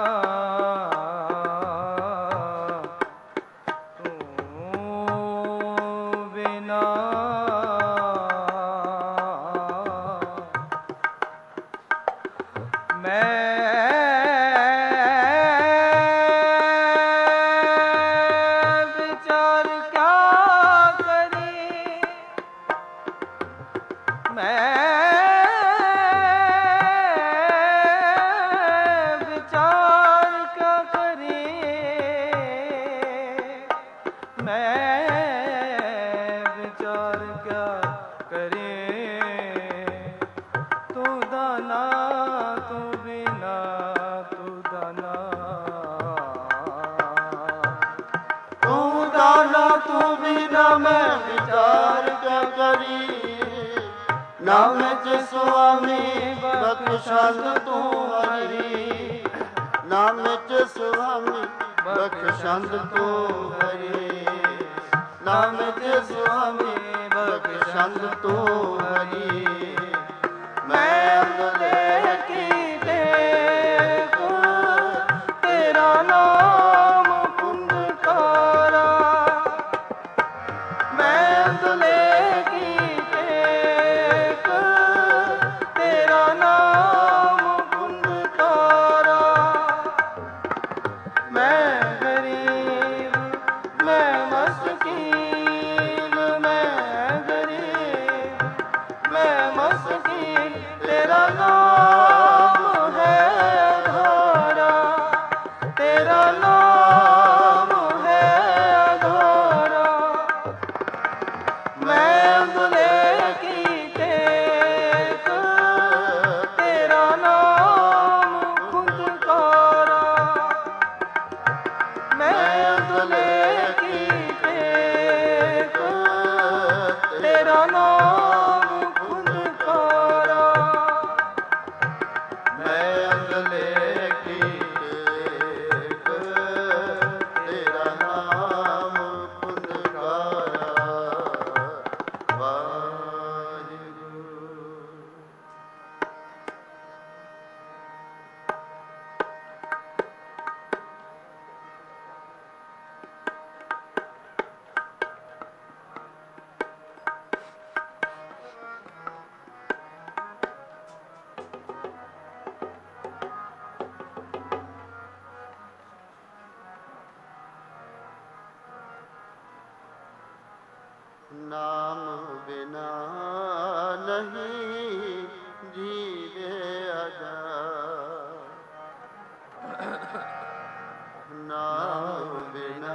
ਤੂੰ ਬਿਨਾ ਮੈਂ ਵਿਚਾਰ ਕਿਆ ਕਰੀ। ਨਾਮ ਚ ਸੁਆਮੀ ਬਖਸ਼ੰਦ ਤੂੰ ਹਰੀ। ਨਾਮ ਚ ਸੁਆਮੀ ਬਖਸ਼ੰਦ ਤੂੰ ਹਰੀ। ਨਾਮ ਚ ਸੁਆਮੀ ਬਖਸ਼ੰਦ ਤੂੰ ਹਰੀ। ਮੈਂ ਅੰਦਲੇ ਕੀ ਟੇਕ ਤੇਰਾ ਨਾਮ ਕੁੰਦਕਾਰਾ। ਮੈਂ ਅੰਦਲੇ ਕੀ ਟੇਕ ਤੇਰਾ ਨਾਮ ਕੁੰਦਕਾਰਾ। ਮੈਂ ਗਰੀਬ ਮੈਂ ਮਸਕੀਨ ਮੈਂ ਗਰੀਬ ਮੈਂ ਮਸਕੀਨ ਤੇਰਾ ਨਾਮ ਹੈ ਆਧਾਰਾ। ਤੇਰਾ ਨਾਮ ਹੈ ਆਧਾਰਾ। ਮੈਂ ਅੰਦਲੇ ਕੀ ਟੇਕ ਤੇਰਾ ਨਾਮ ਕੁੰਦਕਾਰਾ। ਮੈਂ ਅੰਦਲੇ ਕੀ ਟੇਕ ਤੇਰਾ ਨਾਮ ਕੁੰਦਕਾਰਾ। ਨਹੀਂ ਜੀਵਿਆ ਜਾਏ। ਨਾਮ ਬਿਨਾ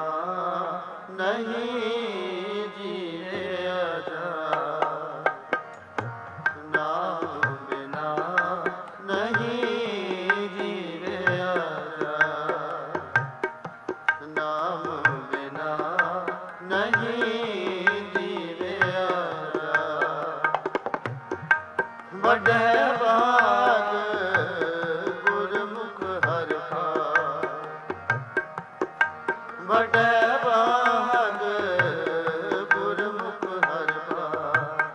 ਨਹੀਂ ਜੀਵਿਆ ਜਾਏ। ਨਾਮ ਬਿਨਾ ਨਹੀਂ ਜੀਵਿਆ ਜਾਏ। ਨਾਮ ਬਿਨਾ ਨਹੀਂ ਜੀਵਿਆ ਜਾਏ। ਵੱਡੇ ਬਾਗ ਗੁਰਮੁਖ ਹਰਿ ਪਾਏ। ਵੱਡੇ ਬਾਗ ਗੁਰਮੁਖ ਹਰਿ ਪਾਏ।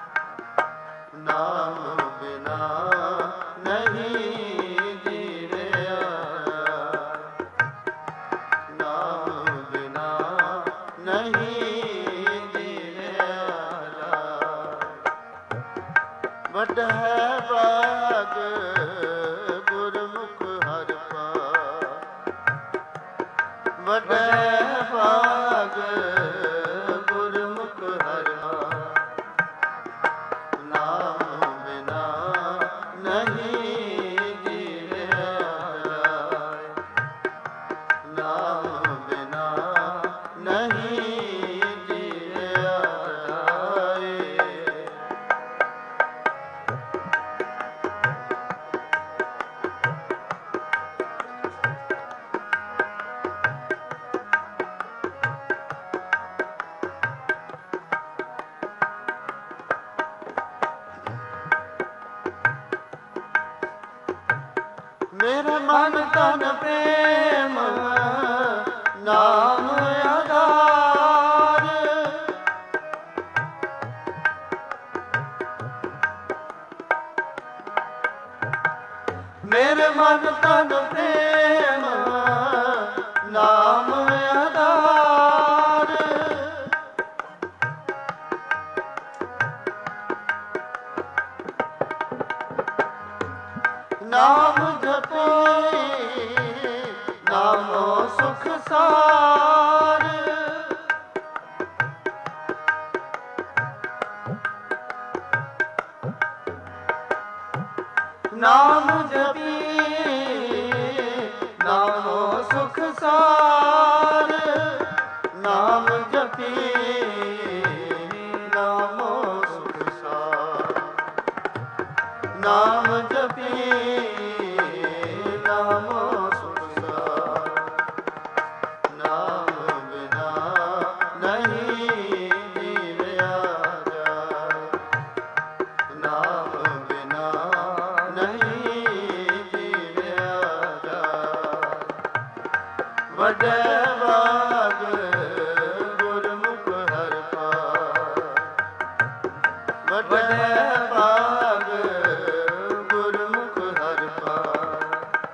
ਨਾਮ ਬਿਨਾ ਨਹੀਂ ਜੀਵਿਆ ਜਾਏ। ਨਾਮ ਬਿਨਾ ਨਹੀਂ ਜੀਵਿਆ ਜਾਏ। ਵੱਡਾ ਬਾਗ ਗੁਰਮੁਖ ਹਰਿ ਪਾਏ। ਵੱਡਾ ਬਾਗ ਗੁਰਮੁਖ ਹਰਿ ਪਾਏ। ਨਾਮ ਬਿਨਾ ਨਹੀਂ ਜੀਵਿਆ ਜਾਏ। ਨਾਮ ਬਿਨਾ ਨਹੀਂ ਜੀਵਿਆ ਜਾਏ। ਮੇਰੇ ਮਨ ਤਨ ਪ੍ਰੇਮ ਨਾਮ ਆਧਾਰ। ਮੇਰੇ ਮਨ ਤਨ ਪ੍ਰੇਮ ਨਾਮ ਆਧਾਰ। ਨਾਮ ਜਪੇ ਨਾਮੋ ਸੁਖ ਸਾਰ। ਨਾਮ ਜਪੀ ਨਾਮੋ ਸੁਖ ਸਾਰ। ਨਾਮ ਜਪੀ ਨਾਮੋ ਸੁਖ ਸਾਰ। ਨਾਮ ਜਪੀ ਨਾਮੋ ਸੁਖ ਸਾਰ। ਨਾਮ ਬਿਨਾ ਨਹੀਂ ਜੀਵਿਆ ਜਾਏ। ਨਾਮ ਬਿਨਾ ਨਹੀਂ ਜੀਵਿਆ ਜਾਏ। ਵੱਡੇ ਬਾਗ ਗੁਰਮੁਖ ਹਰਿ ਪਾਏ। ਵੱਡੇ ਬਾਗ ਗੁਰਮੁਖ ਹਰਿ ਪਾਏ।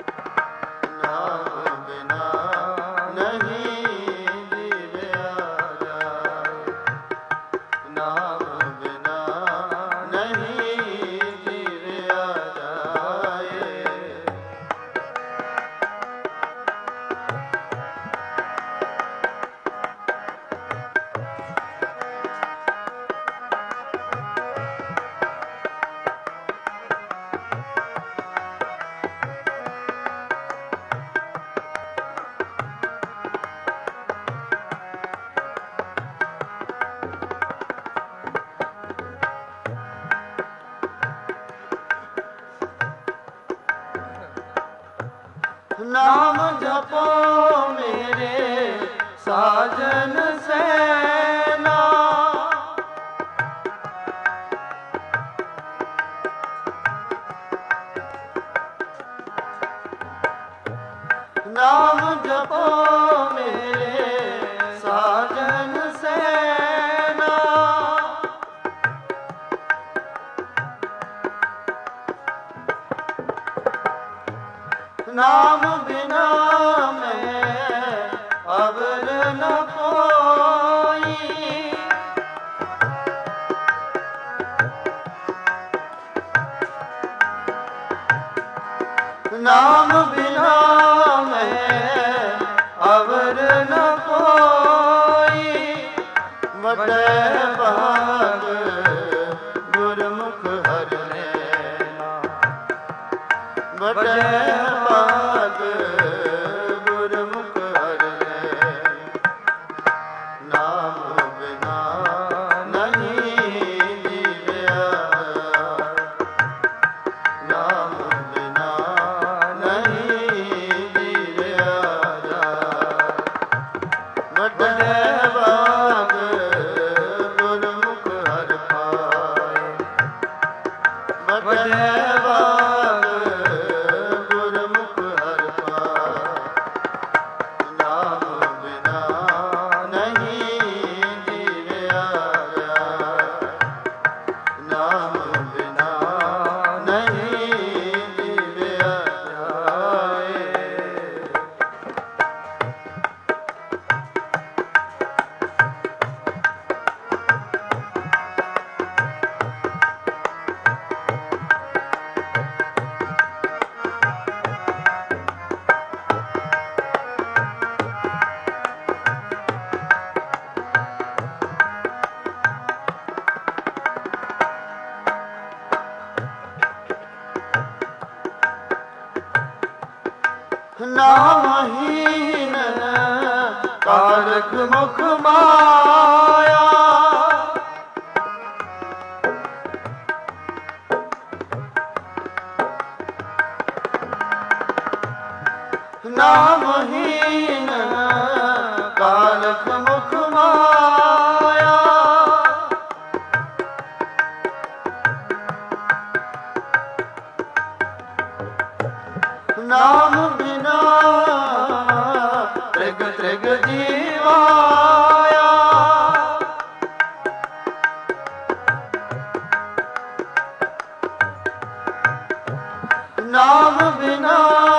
ਨਾਮ ਬਿਨਾ ਨਹੀਂ ਜੀਵਿਆ ਜਾਏ। ਨਾਮ ਬਿਨਾ ਨਹੀਂ ਜੀਵਿਆ ਜਾਏ। ਨਾਮ ਜਪੋ ਮੇਰੇ ਸਾਜਨ ਸੈਨਾ। ਨਾਮ ਜਪੋ ਮੇਰੇ ਸਾਜਨ ਸੈਨਾ। ਨਾਮ ਬਿਨਾ ਮੈਂ ਅਵਰ ਨ ਕੋਈ। ਨਾਮ ਬਿਨਾ ਮੈਂ ਅਵਰ ਨ ਕੋਈ। ਵੱਡੇ ਭਾਗ ਗੁਰਮੁਖ ਵਡੈ ਭਾਗ ਗੁਰਮੁਖ ਹਰਿ ਲੈ, ਨਾਮ ਬਿਨਾ ਨਹੀਂ ਜੀਵਿਆ, ਨਾਮ ਬਿਨਾ ਨਹੀਂ ਜੀਵਿਆ ਵਡੈ ਭਾਗ ਗੁਰਮੁਖ ਹਰਿ ਪਾਏ, ਵਡੈ ਭਾਗ ਗੁਰਮੁਖ ਹਰਿ ਪਾਏ, ਨਾਮ ਬਿਨਾ ਨਹੀਂ ਜੀਵਿਆ, ਨਾਮ ਬਿਨਾ ਨਹੀਂ ਜੀਵਿਆ ਜਾਏ। ਨਾਮਹੀਨ ਤਾਰਕ ਮੁਖ ਮਾਇਆ, ਨਾਮਹੀਨ ਤਾਰਕ ਮੁਖ ਮਾਇਆ, ਨਾਮ ਬਿਨਾ ਤ੍ਰਿਗ ਤ੍ਰਿਗ ਜੀਵਾਇਆ, ਨਾਮ ਬਿਨਾ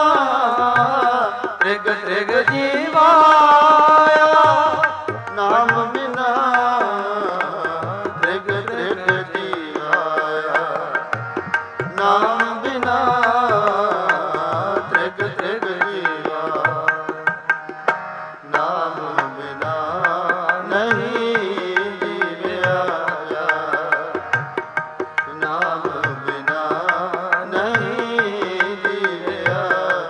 ਤ੍ਰਿਗ ਤ੍ਰਿਗ ਜੀਵਾਇਆ, ਨਾਮ ਬਿਨਾ ਤ੍ਰਿਗ ਤ੍ਰਿਗ ਜੀਵਾਇਆ, ਨਾਮ ਬਿਨਾ ਤ੍ਰਿਗ ਤ੍ਰਿਗ ਜੀਵਾ, ਨਾਮ ਬਿਨਾ ਨਹੀਂ ਜੀਵਿਆ, ਨਾਮ ਬਿਨਾ ਨਹੀਂ ਜੀਵਿਆ,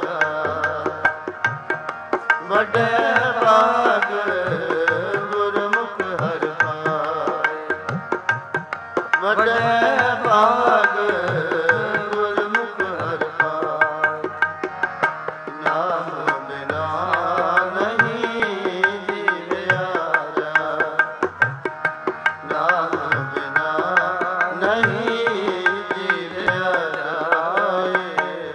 ਵਡੈ ਭਾਗ ਗੁਰਮੁਖ ਹਰਿ ਪਾਏ, ਵਡੈ ਭਾਗ ਗੁਰਮੁਖ ਹਰਿ ਪਾਏ, ਨਾਮ ਬਿਨਾ ਨਹੀਂ ਜੀਵਿਆ, ਨਾਮ ਬਿਨਾ ਨਹੀਂ ਜੀਵਿਆ ਜਾਏ।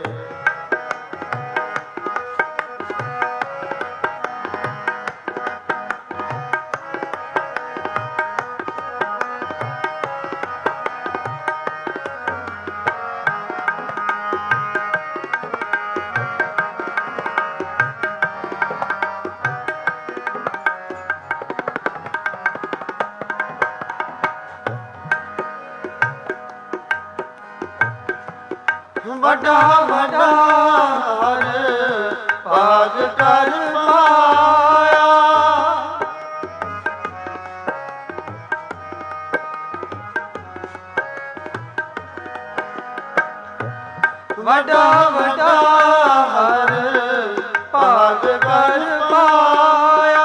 ਵੱਡਾ ਵੱਡਾ ਹਰਿ ਭਾਗ ਕਰ ਪਾਇਆ, ਵੱਡਾ ਵੱਡਾ ਹਰਿ ਭਾਗ ਕਰ ਪਾਇਆ,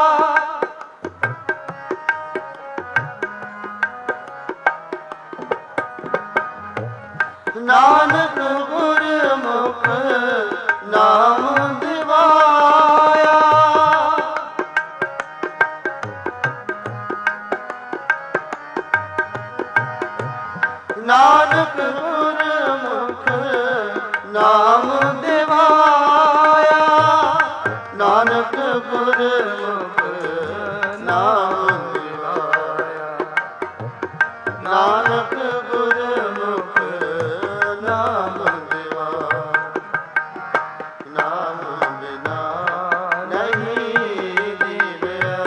ਨਾਨਕ ਗੁਰਮੁਖ ਨਾਮ ਦਿਵਾਇਆ, ਨਾਨਕ ਗੁਰਮੁਖ ਨਾਮ ਦਿਵਾਇਆ, ਨਾਨਕ ਗੁਰਮੁਖ ਨਾਮ ਦਿਵਾਇਆ, ਨਾਨਕ ਗੁਰਮੁਖ ਨਾਮ ਦਿਵਾਇਆ, ਨਾਮ ਬਿਨਾ ਨਹੀਂ ਜੀਵਿਆ,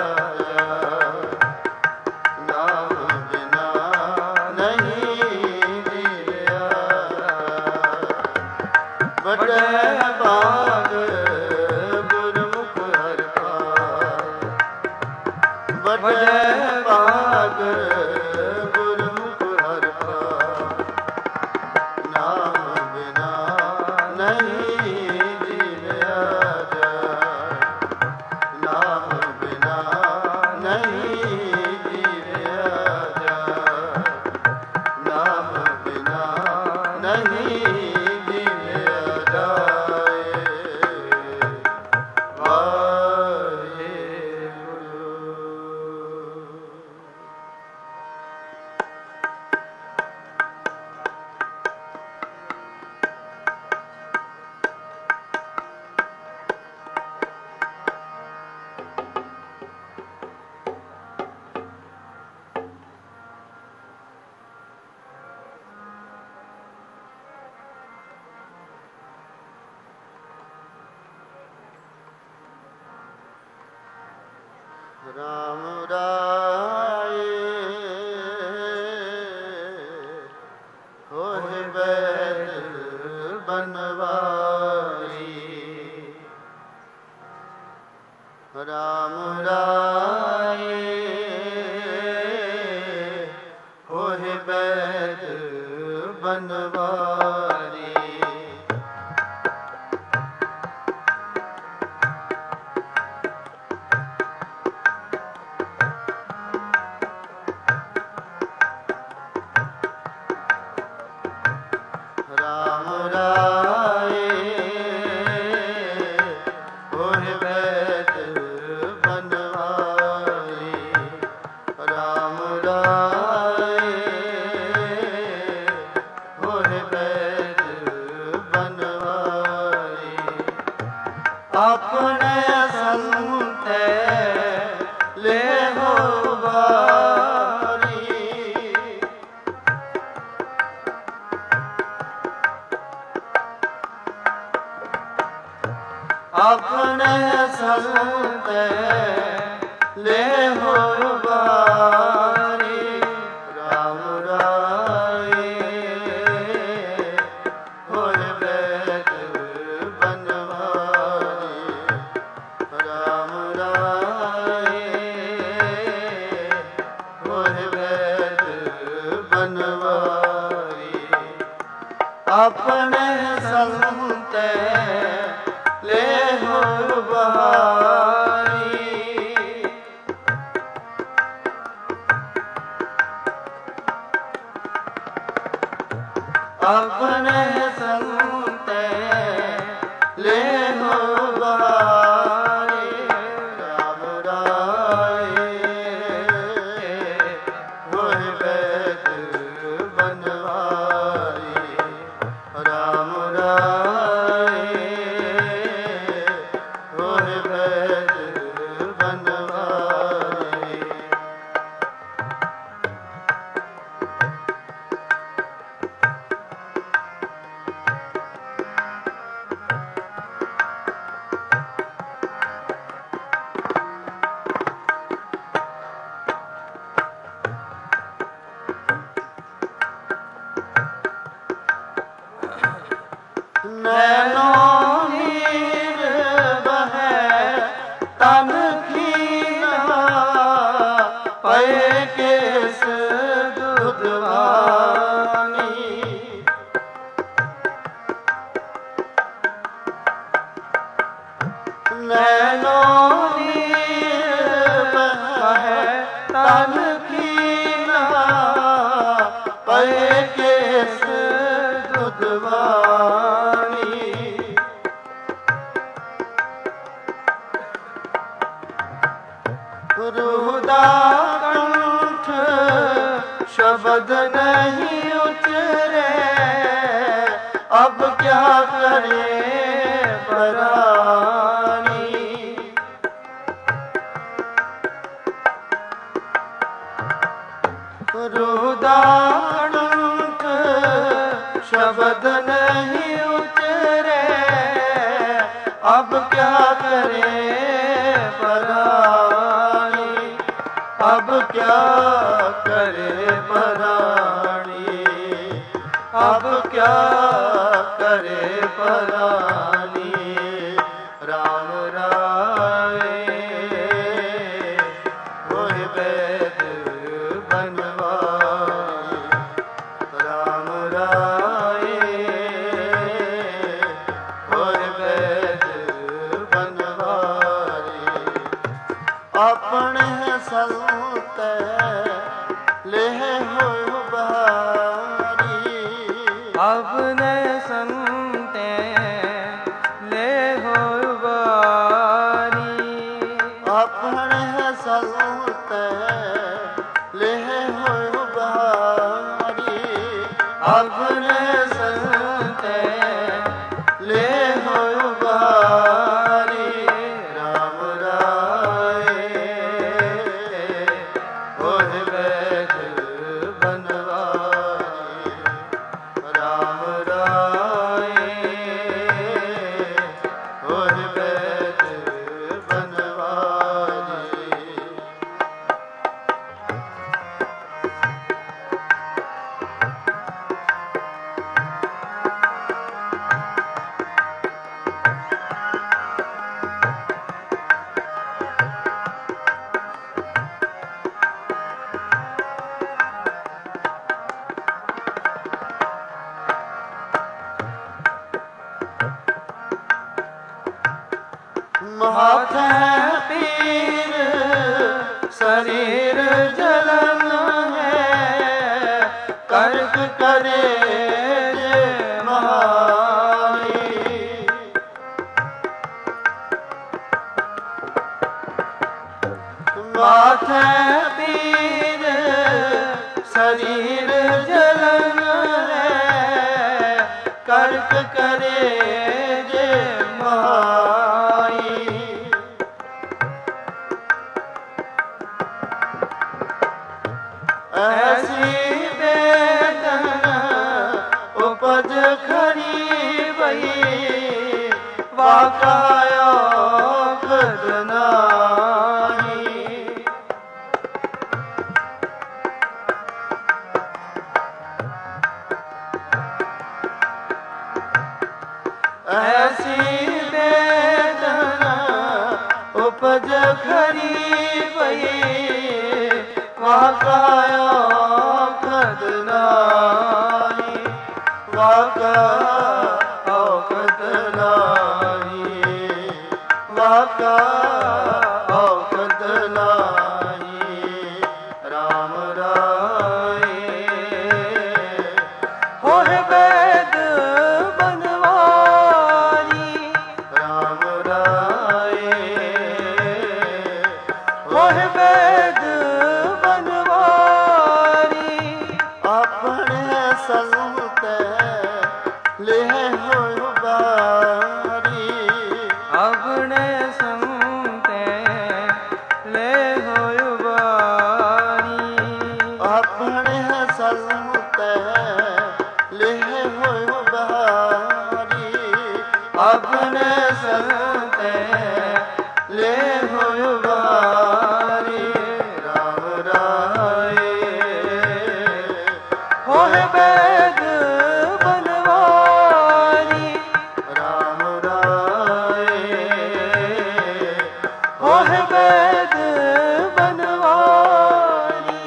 ਨਾਮ ਬਿਨਾ ਨਹੀਂ ਜੀਵਿਆ, ਵਡੈ ਭਾਗ ਗੁਰਮੁਖ ਹਰਿ ਪਾਏ, ਨਹੀਂ ਦਿਵਿਆ ਜਾਏ। ਵਾਹਿਗੁਰੂ। ਰਾਮ ਰਾਏ ਹੋਏ ਬੈਦ ਬਨਵਾਰੀ। ਰਾਮ ਰਾਏ ਹੋਏ ਬੈਦ ਬਨਵਾਰੀ। ਰਾਮ ਰਾਏ ਹੋਏ ਬੈਦ ਬਨਵਾਰੀ। ਰਾਮ ਰਾਏ ਹੋਏ ਬੈਦ ਬਨਵਾਰੀ। ਆਪਣੇ ਸੰਤੇ ਲੇਹੋ ਵਾਰੀ। ਆਪਣੇ ਸੰਤੇ ਲੇਹੋ ਵਾਰੀ। ਰਾਮ ਰਾਏ ਹੋਏ ਬੈਦ ਬਨਵਾਰੀ। ਰਾਮ ਰਾਏ ਹੋਏ ਬੈਦ ਬਨਵਾਰੀ। ਆਪਣੇ ਸੰਤੇ ਲੇਹੋ ਬਹਾਰੀ। ਆਪਣੇ ਸੰਤੇ ਲੇਹੋ ਬਹਾਰੀ। ਰਾਮ ਰਾਏ ਹੋਏ ਬੈਦ ਬਨਵਾਰੀ। ਰਾਮ ਰਾਏ ਹੋਏ ਬੈਦ ਬਨਵਾਰੀ। ਨੈਣੋ ਨੀਰ ਬਹੈ ਤਨ ਖੀਨਾ। ਪਏ ਕੇਸ ਦੁਧਵਾਨੀ। ਨੈਣੋ ਨੀਰ ਬਹੈ ਤਨ ਖੀਨਾ। ਪਏ ਕੇਸ ਦੁਧਵਾਨੀ। ਰੂਹ ਦਾ ਕੰਠ ਸ਼ਬਦ ਨਹੀਂ ਉਚਰੇ। ਅਬ ਕਿਆ ਕਰੇ ਪਰਾਨੀ। ਰੂਹ ਦਾ ਕੰਠ ਸ਼ਬਦ ਨਹੀਂ ਉਚਰੇ। ਅਬ ਕਿਆ ਕਰੇ ਪਰਾਨੀ। ਅਬ ਕਿਆ ਕਰੇ ਪਰਾਨੀ। ਅਬ ਕਿਆ ਕਰੇ ਪਰਾਨੀ। ਰਾਮ ਰਾਏ ਹੋਏ ਬੈਦ ਬਨਵਾਰੀ। ਰਾਮ ਰਾਏ ਹੋਏ ਬੈਦ ਬਨਵਾਰੀ। ਆਪਣੇ ਸੰਤੇ ਲੇਹੋ ਬਹਾਰੀ। अपने संते ले हो बारी, अपने संते ले हो बारी, अपने संते ले हो बारी। राम राय होय बैठ बनवारी, राम राय होय बैठ बनवारी। माथे पीर शरीर जलन है, कर्क करे जे महारी। माथे पीर शरीर जलन है, कर्क करे जे महारी। ऐसी बेदन उपज खरी भई, वाकाया खदनाही। ऐसी बेदन उपज खरी भई, वाकाया खदनाही, वाकाया खदनाही, वाकाया खदनाही। राम राय होय बैद बनवारी, राम राय होय बैद बनवारी। अपने संते ले हो बारी, अपने संते ले हो बारी, अपने संते ले हो बारी, अपने संते ले हो बारी। राम राय होय बैद बनवारी, राम राय होय बैद बनवारी।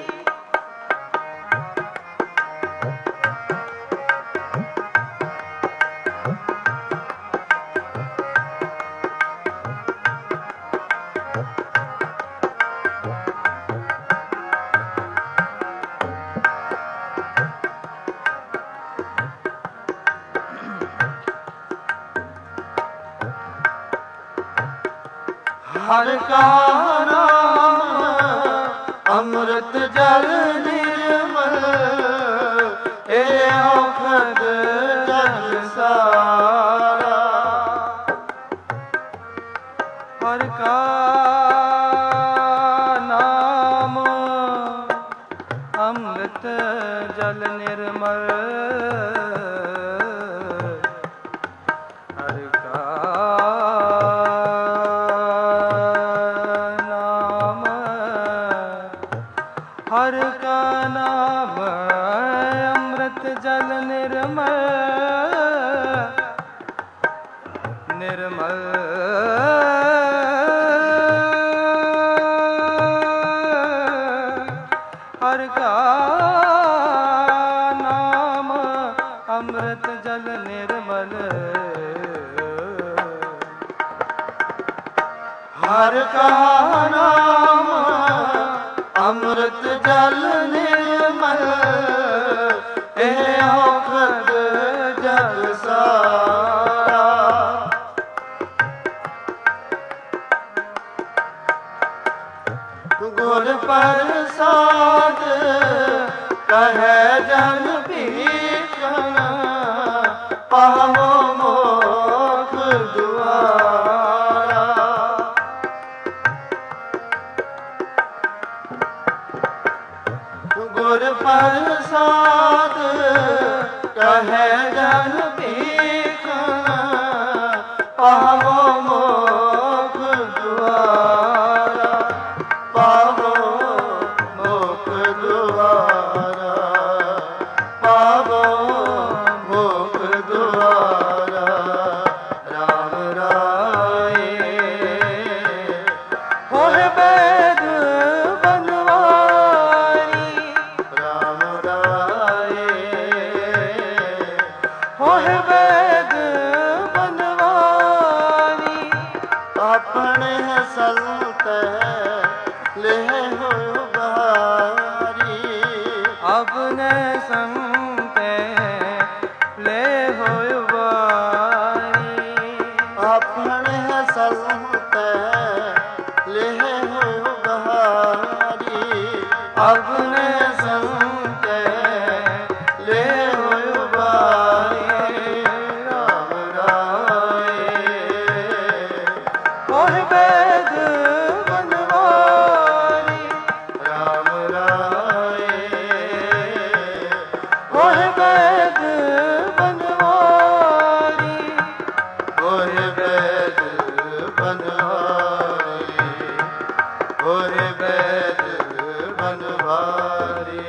हर का नाम अमृत जल निर्मल, ए औखद जग सारा। हर का नाम अमृत जल निर्मल, हर का हर का नाम अमृत जल निर्मल, निर्मल हर का नाम अमृत जल निर्मल, हर का नाम अमृत जल निर्मल, ए औखद ਪਾਵੋ ਮੋਖ ਦੁਆਰਾ। ਗੁਰ ਪ੍ਰਸਾਦ ਕਹੈ ਜਨ ਭੀਖ ਪਾਵੋ ਮੋਖ ਦੁਆਰਾ। ਪਾਵੋ ਮੋਖ ਦੁਆਰਾ। ਪਾਵੋ ਮੋਖ ਦੁਆਰਾ। ਰਾਮ ਰਾਏ ਹੋਏ ਬੈਦ ਬਨਵਾਰੀ। ਰਾਮ ਰਾਏ ਹੋਏ ਬੈਦ ਬਨਵਾਰੀ। ਆਪਣੇ ਸੰਤ ਲੈ ਹੋਇ ਬਾਰੀ। ਆਪਣੇ ਸੰਤ ਲੈ ਹੋਇ ਬਾਰੀ। ਆਪਣੇ ਸੰਤ ਲੈ ਹੋਇ ਬਾਰੀ। ਆਪਣੇ ਸੰਤ ਲੈ ਹੋਇ ਬਾਰੀ। ਰਾਮ ਰਾਏ ਹੋਇ ਬੈਦ ਬਨਵਾਰੀ। ਰਾਮ ਰਾਏ ਹੋਇ ਬੈਦ ਬਨਵਾਰੀ। ਹੋਇ ਬੈਦ ਬਨਵਾਰੀ। ਹੋਇ ਬੈਦ ਬਨਵਾਰੀ।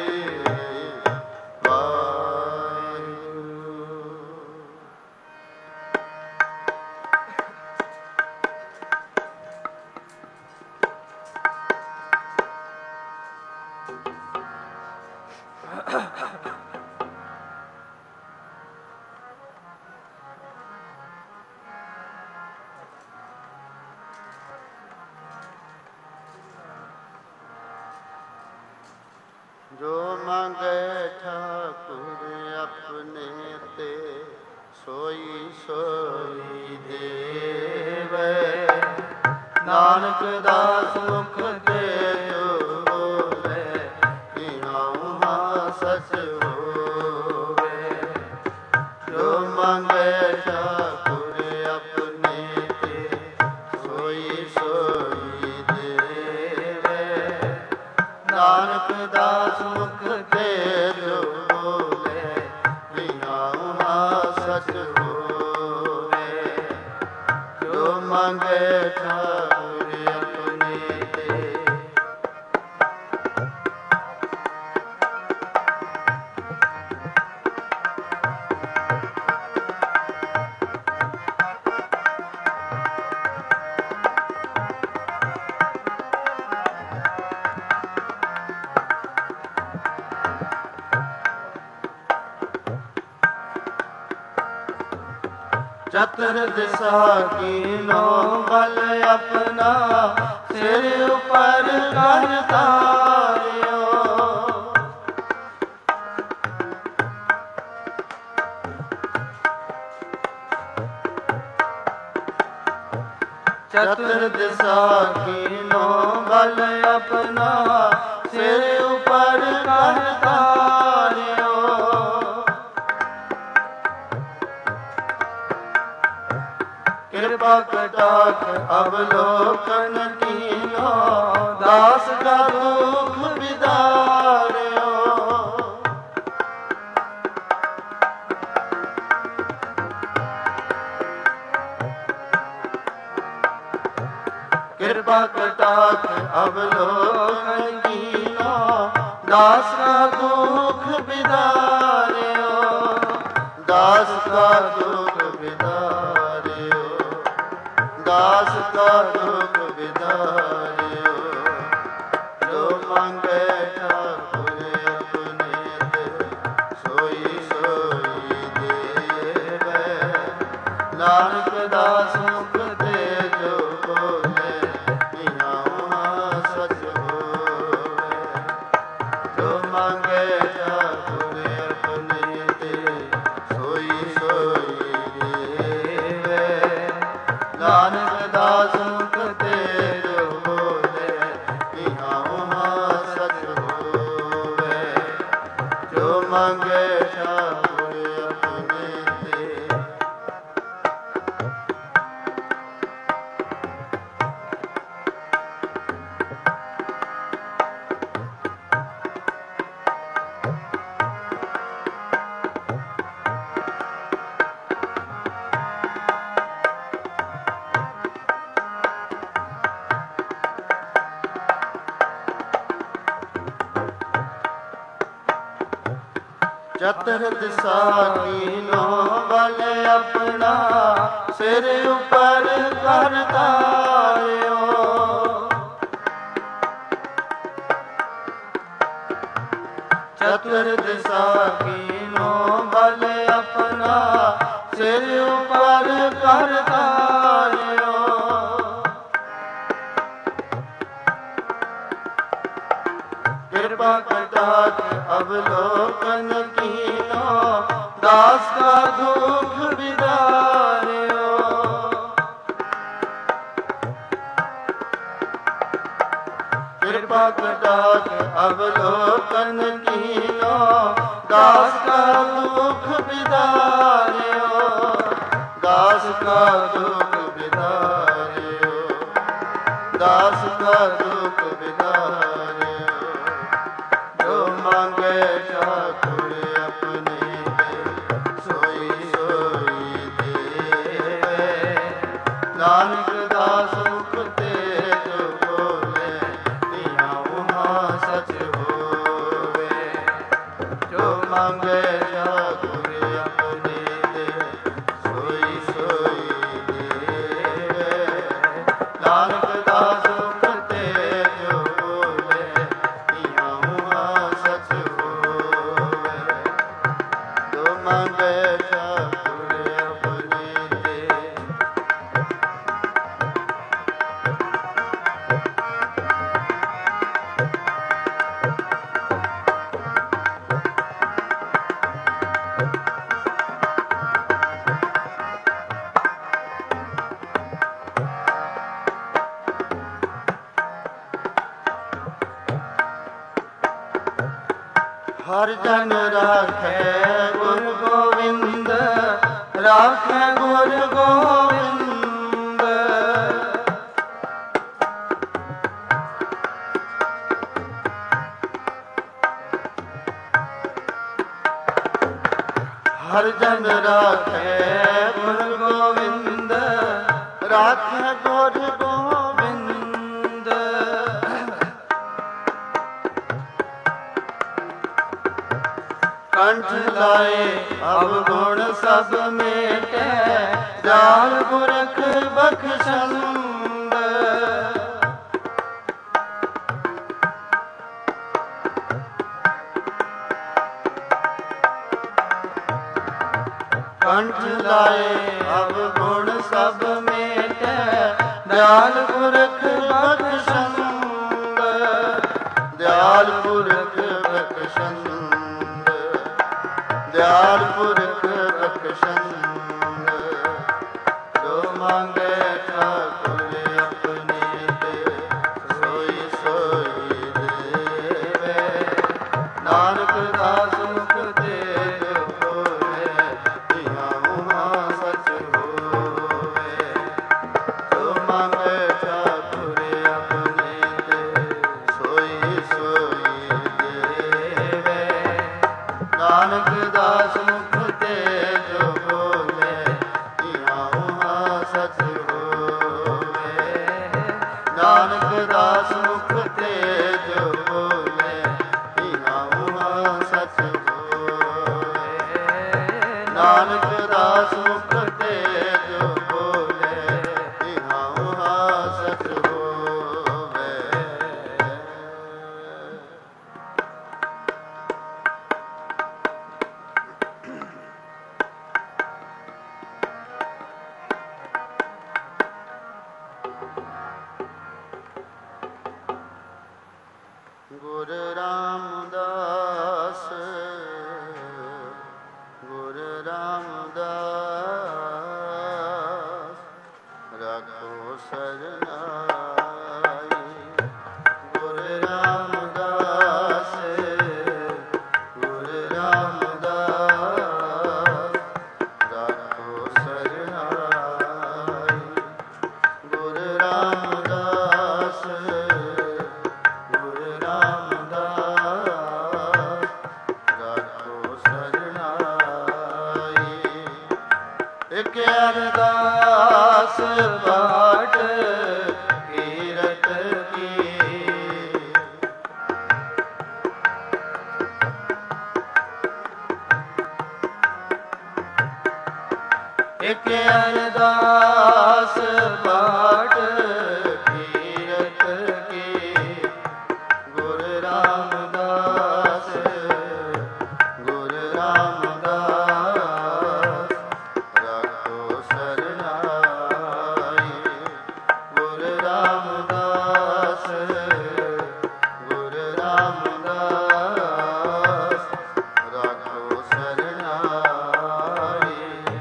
ਜੋ ਮੰਗੇ ਠਾਕੁਰ ਆਪਣੇ ਤੇ ਸੋਈ ਸੋਈ ਦੇਵੈ। ਨਾਨਕ ਦਾਸ ਮੁਖ ਤੇ ਜੋ ਬੋਲੇ ਇਨਾਮਾ ਸਚ ਹੋਵੇ। ਜੋ ਮੰਗੇ ਠਾਕੁਰ ਆਪਣੇ ਤੇ ਸੋਈ ਸੋਈ ਦੇਵੈ। ਨਾਨਕ ਦਾਸ ਮੁਖ ਤੇ ਜੋ ਬੋਲੇ ਇਨਾਮਾ ਸਚ ਹੋਵੇ। ਜੋ ਮੰਗੇ ਠਾਕੁਰ ਆਪਣੇ ਤੇ चतुर दिशा कीनो बल अपना सिर ऊपर कर तारियो। चतुर दिशा कीनो बल अपना सिर ऊपर कर तारियो। कृपा कटाक्ष अवलोकन कीनो दास का दुख विदार्यो। कृपा कटाक्ष अवलोकन कीनो दास का दुख विदार्यो। दास का दुख विदार्यो। दास का दुख विदार्यो। जो मांगे ठाकुर अपने ते सोई सोई देवै। नानक दास मुख ते जो बोले इनामा सच होवे। जो मांगे ठाकुर अपने ते सोई सोई देवै। नानक दास मुख ते जो बोले इनामा सच होवे। जो मांगे ठाकुर अपने ते ਚਤੁਰ ਦਿਸ਼ਾ ਕੀਨੋ ਬਲ ਆਪਣਾ, ਸਿਰ ਉਪਰ ਕਰ ਧਾਰਿਓ। ਚਤੁਰ ਦਿਸ਼ਾ ਕੀਨੋ ਬਲ ਆਪਣਾ, ਸਿਰ ਉਪਰ ਕਰ ਧਾਰਿਓ। ਕਿਰਪਾ ਕਟਾਖ ਅਵਲੋਕਨ ਕੀਨੋ, ਦਾਸ ਕਾ ਦੁਖ ਵਿਦਾਰਿਓ। ਕਿਰਪਾ ਕਟਾਖ ਅਵਲੋਕਨ ਕੀਨੋ, ਦਾਸ ਕਾ ਦੁਖ ਵਿਦਾਰਿਓ। ਦਾਸ ਕਾ ਦੁਖ ਵਿਦਾਰਿਓ, ਦਾਸ ਕਾ ਦੁਖ ਵਿਦਾਰਿਓ। ਜੋ ਮੰਗੇ ਠਾਕੁਰ ਆਪਣੇ ਦੇ, ਸੋਈ ਸੋਈ ਦੇਵੇ। ਨਾਨਕ ਦਾਸ ਮੁਖ ਤੇ ਜੋ ਬੋਲੇ, ਤਿਹਾਂ ਉਹਾਂ ਸਚ ਹੋਵੇ। ਜੋ ਮੰਗੇ ਠਾਕੁਰ ਆਪਣੇ ਦੇ, ਸੋਈ ਸੋਈ ਦੇਵੇ। ਨਾਨਕ ਦਾਸ ਮੁਖ ਤੇ ਜੋ ਬੋਲੇ, ਤਿਹਾਂ ਉਹਾਂ ਸਚ ਹੋਵੇ। ਜੋ ਮੰਗੇ ਠਾਕੁਰ ਆਪਣੇ ਦੇ। ਹਰ ਜਨ ਰਾਖੈ ਗੁਰ ਗੋਬਿੰਦ, ਰਾਖੈ ਗੁਰ ਗੋਬਿੰਦ। ਹਰ ਜਨ ਰਾਖੈ ਗੁਰ ਗੋਬਿੰਦ, ਰਾਖੈ ਗੁਰ ਗੋਬਿੰਦ। ਕੰਠ ਲਾਏ ਅਵਗੁਣ ਸਭ ਮੇਟੈ, ਜਾਲ ਪੁਰਖ ਬਖਸ਼ੰਦ। ਕੰਠ ਲਾਏ ਅਵਗੁਣ ਸਭ ਮੇਟੈ, ਦਿਆਲ ਪੁਰਖ ਬਖਸ਼ੰਦ। ਦਿਆਲ ਪੁਰਖ ਬਖਸ਼ੰਦ, ਦਿਆਲ ਪੁਰਖ ਬਖਸ਼ੰਦ। ਜੋ ਮੰਗੇ ਠਾਕੁਰ ਆਪਣੇ ਤੇ, ਸੋਈ ਸੋਈ ਦੇਵੇ। ਨਾਨਕ ਦਾਸ ਮੁਖ ਤੇ ਜੋ ਬੋਲੇ, ਤਿਹਾਂ ਉਹਾਂ ਸਚ ਹੋਵੇ। ਜੋ ਮੰਗੇ ਠਾਕੁਰ ਆਪਣੇ ਤੇ, ਸੋਈ ਸੋਈ ਦੇਵੇ। ਨਾਨਕ ਦਾਸ ਮੁਖ ਤੇ ਜੋ ਬੋਲੇ, ਤਿਹਾਂ ਉਹਾਂ ਸਚ ਹੋਵੇ। ਨਾਨਕ ਦਾਸ ਮੁਖ ਤੇ ਜੋ ਬੋਲੇ, ਤਿਹਾਂ ਉਹਾਂ ਸਚ ਹੋਵੇ। ਨਾਨਕ ਦਾਸ ਮੁਖ ਤੇ ਜੋ ਬੋਲੇ, ਤਿਹਾਂ ਉਹਾਂ ਸਚ ਹੋਵੇ। ਗੁਰ ਰਾਮਦਾਸ, ਗੁਰ ਰਾਮਦਾਸ, ਰਾਖੋ ਸਰਨਾਈ। ਗੁਰ ਰਾਮਦਾਸ, ਗੁਰ ਰਾਮਦਾਸ, ਰਾਖੋ ਸਰਨਾਈ। ਗੁਰ ਰਾਮਦਾਸ, ਗੁਰ ਰਾਮਦਾਸ, ਰਾਖੋ ਸਰਨਾਈ। ਇਕ ਅਰਦਾਸ ਪਾਠ ਕੀਰਤ ਕੀ, ਇਕ ਅਰਦਾਸ ਪਾਠ ਕੀਰਤ ਕੀ ਗੁਰ ਰਾਮਦਾਸ ਗੁਰ ਰਾਮਦਾਸ ਰਾਖੋ ਸਰਨਾਈ ਗੁਰ ਰਾਮਦਾਸ ਗੁਰ ਰਾਮਦਾਸ ਰਾਖੋ ਸਰਨਾਈ।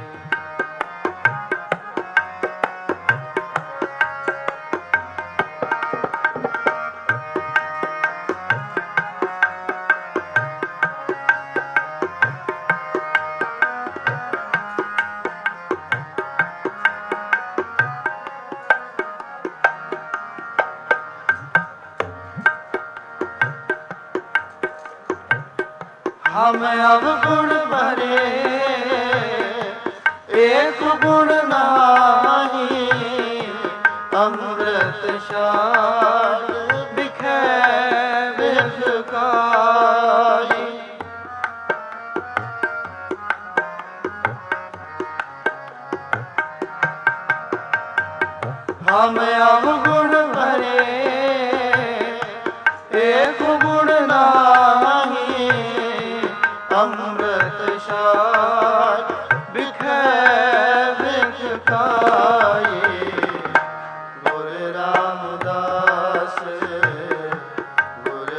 हम अवगुण भरे एक गुण नाही अमृत शाद बिखै बिखकाई। हम अवगुण भरे एक गुण नाही अमृत शाद बिखै बिखकाई। गुर रामदास गुर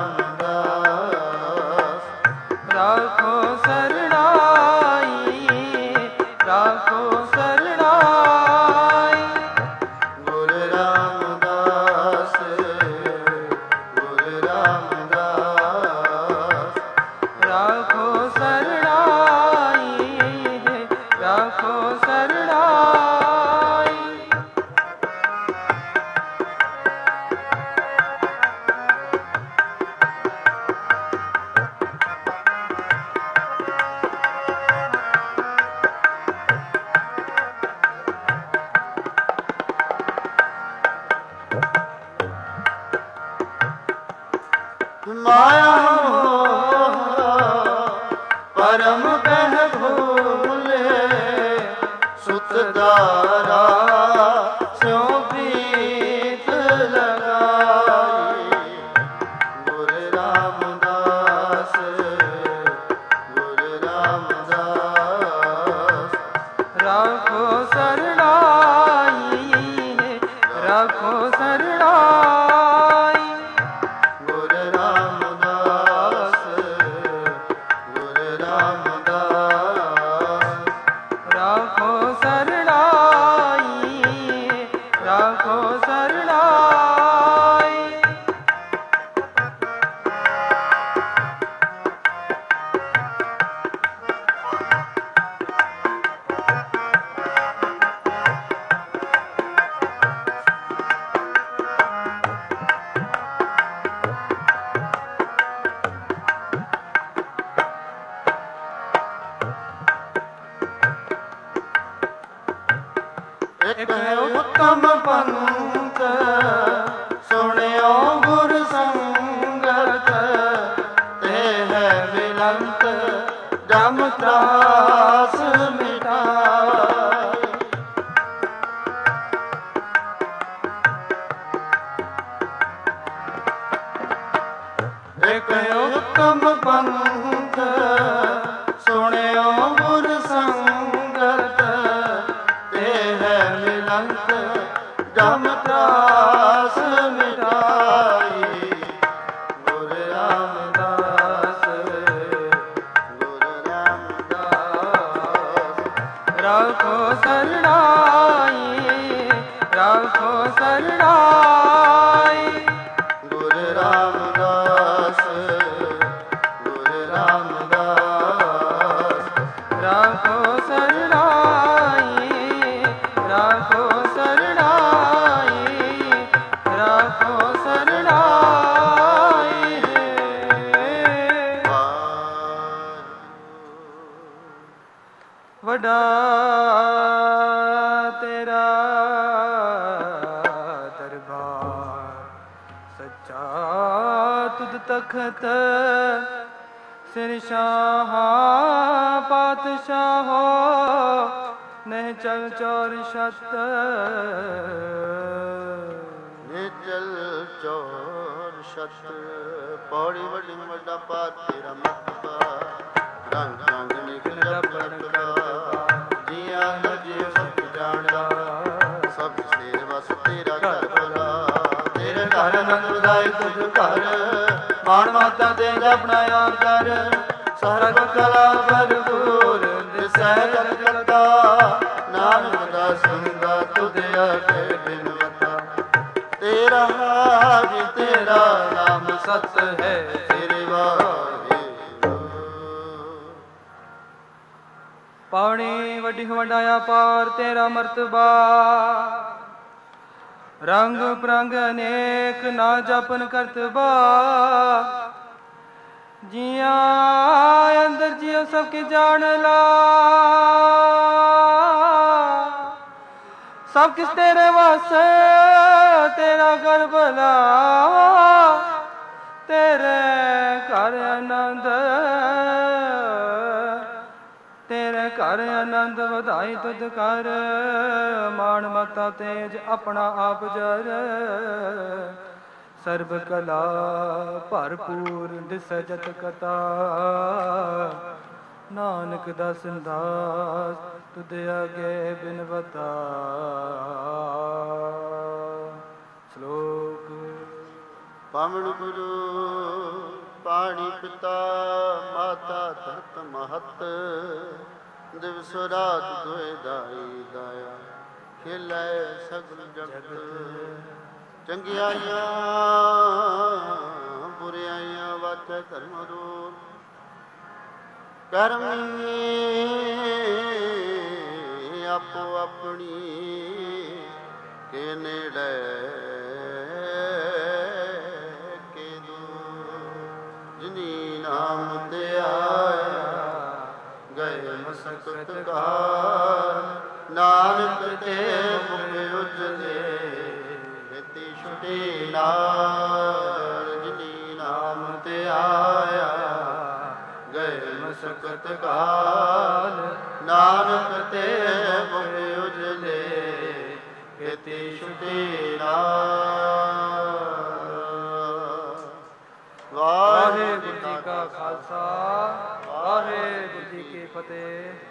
रामदास राखो सरनाई राखो सरनाई। गुर रामदास गुर रामदास राखो सरनाई राखो सरनाई। माया परम बह भूले सुत दारा स्यों प्रीत लगाई। गुर रामदास गुर रामदास राखो सरनाई राखो सरनाई। गुर रामदास गुर रामदास राखो सरनाई राखो सरनाई। एक उत्तम पंथ सुनियो गुर संगत ते है विलंत जम त्रास मिटाई। एक उत्तम पंथ सुनियो गुर संगत ते है मिलंत जम त्रास मिटाई। गुर रामदास गुर रामदास राखो सरनाई राखो सरनाई। गुर रामदास गुर रामदास राखो सरनाई राखो सरनाई राखो सरनाई। वडा तेरा दरबार सच्चा तुद तखत सिर शाह पातशाहो ਨਹਿ ਚਲ ਚੌਰ ਛਤ ਨਿਚਲ ਚੌਰ ਛਤ ਪੌੜੀ ਵੱਡੀ ਵੱਡਾ ਪਾ ਤੇਰਾ ਮਤਬਾ ਰੰਗ ਰੰਗ ਨਿਕਲ ਰਬੜ ਕਰਦਾ ਜੀਆਂ ਦਾ ਜੀਵ ਸਭ ਜਾਣਦਾ ਸਭ ਤੇਰੇ ਵਸ ਤੇਰਾ ਘਰ ਭਲਾ ਤੇਰੇ ਘਰ ਆਨੰਦ ਵਧਾਏ ਤੁਧ ਘਰ ਮਾਣ ਮਾਤਾ ਦੇ ਆਪਣਾ ਆਪ ਕਰ ਸਾਰਾ ਕਲਾ ਭਰਪੂਰ ਦਿਸੈ ਜਗਤਾ ਨਾਨਕ ਦਾ ਸੰਗਾ ਤੁਧ ਆਖੇ ਬਿਨ ਵਤਾ ਤੇਰਾ ਜੀ ਤੇਰਾ ਨਾਮ ਸਤ ਹੈ ਤੇਰੇ ਵਾਹਿਗੁਰੂ ਪਾਵਣੀ ਵੱਡੀ ਵਡਾਇਆ ਪਾਰ ਤੇਰਾ ਮਰਤਬਾ ਰੰਗ ਪ੍ਰੰਗ ਅਨੇਕ ਨਾ ਜਪਨ ਕਰਤਬਾ ਜੀਆਂ ਅੰਦਰ ਜੀਉ ਸਭ ਕੇ ਜਾਣ ਲਾ ਸਭ ਕਿਸ ਤੇਰੇ ਵਾਸ ਤੇਰਾ ਘਰ ਭਲਾ ਤੇਰੇ ਘਰ ਆਨੰਦ ਤੇਰੇ ਘਰ ਆਨੰਦ ਵਧਾਈ ਤੁਧ ਕਰ ਮਾਣ ਮਤਾ ਤੇਜ ਆਪਣਾ ਆਪ ਜਰ ਸਰਬ ਕਲਾ ਭਰਪੂਰ ਦਿਸ ਜਤ ਕਤਾ ਨਾਨਕ ਦਾ ਸੰਦਾਸ ਤੁਧ ਅਗੇ ਬਿਨਵਤਾ ਸ਼ਲੋਕ ਪਾਵਨ ਗੁਰੂ ਪਾਣੀ ਪਿਤਾ ਮਾਤਾ ਧਰਤ ਮਹਤ ਦਿਵਸ ਰਾਤ ਦੋਇ ਦਾਈ ਦਾਇਆ ਖਿਲੇ ਸਗਲ ਜਗਤ ਚੰਗਿਆਈਆਂ ਬੁਰਿਆਈਆਂ ਵਾਚੈ ਧਰਮ ਰੂਪ ਕਰਮੀ ਆਪੋ ਆਪਣੀ ਕੇ ਨੇੜੇ ਕੇ ਦੂਰ ਜਿਨੀ ਨਾਮ ਤੇ ਆਇਆ ਗਏ ਮਸਕਤ ਕਾਰ ਨਾਨਕ ਤੇ ਮੁਖ ਉਜਲੇ ਤੀ ਛੁਟੀ ਨਾਰ ਜਿਨੀ ਨਾਮ ਤੇ ਆਇਆ ਗਏ ਮਸਕਤ ਕਾਲ ਨਾਨਕ ਤੇ ਮੁਖ ਉਜਲੇ ਕੀਤੀ ਛੁਟੀ ਨਾਰ ਵਾਹਿਗੁਰੂ ਜੀ ਕਾ ਖਾਲਸਾ ਵਾਹਿਗੁਰੂ ਜੀ ਕੀ ਫਤਿਹ।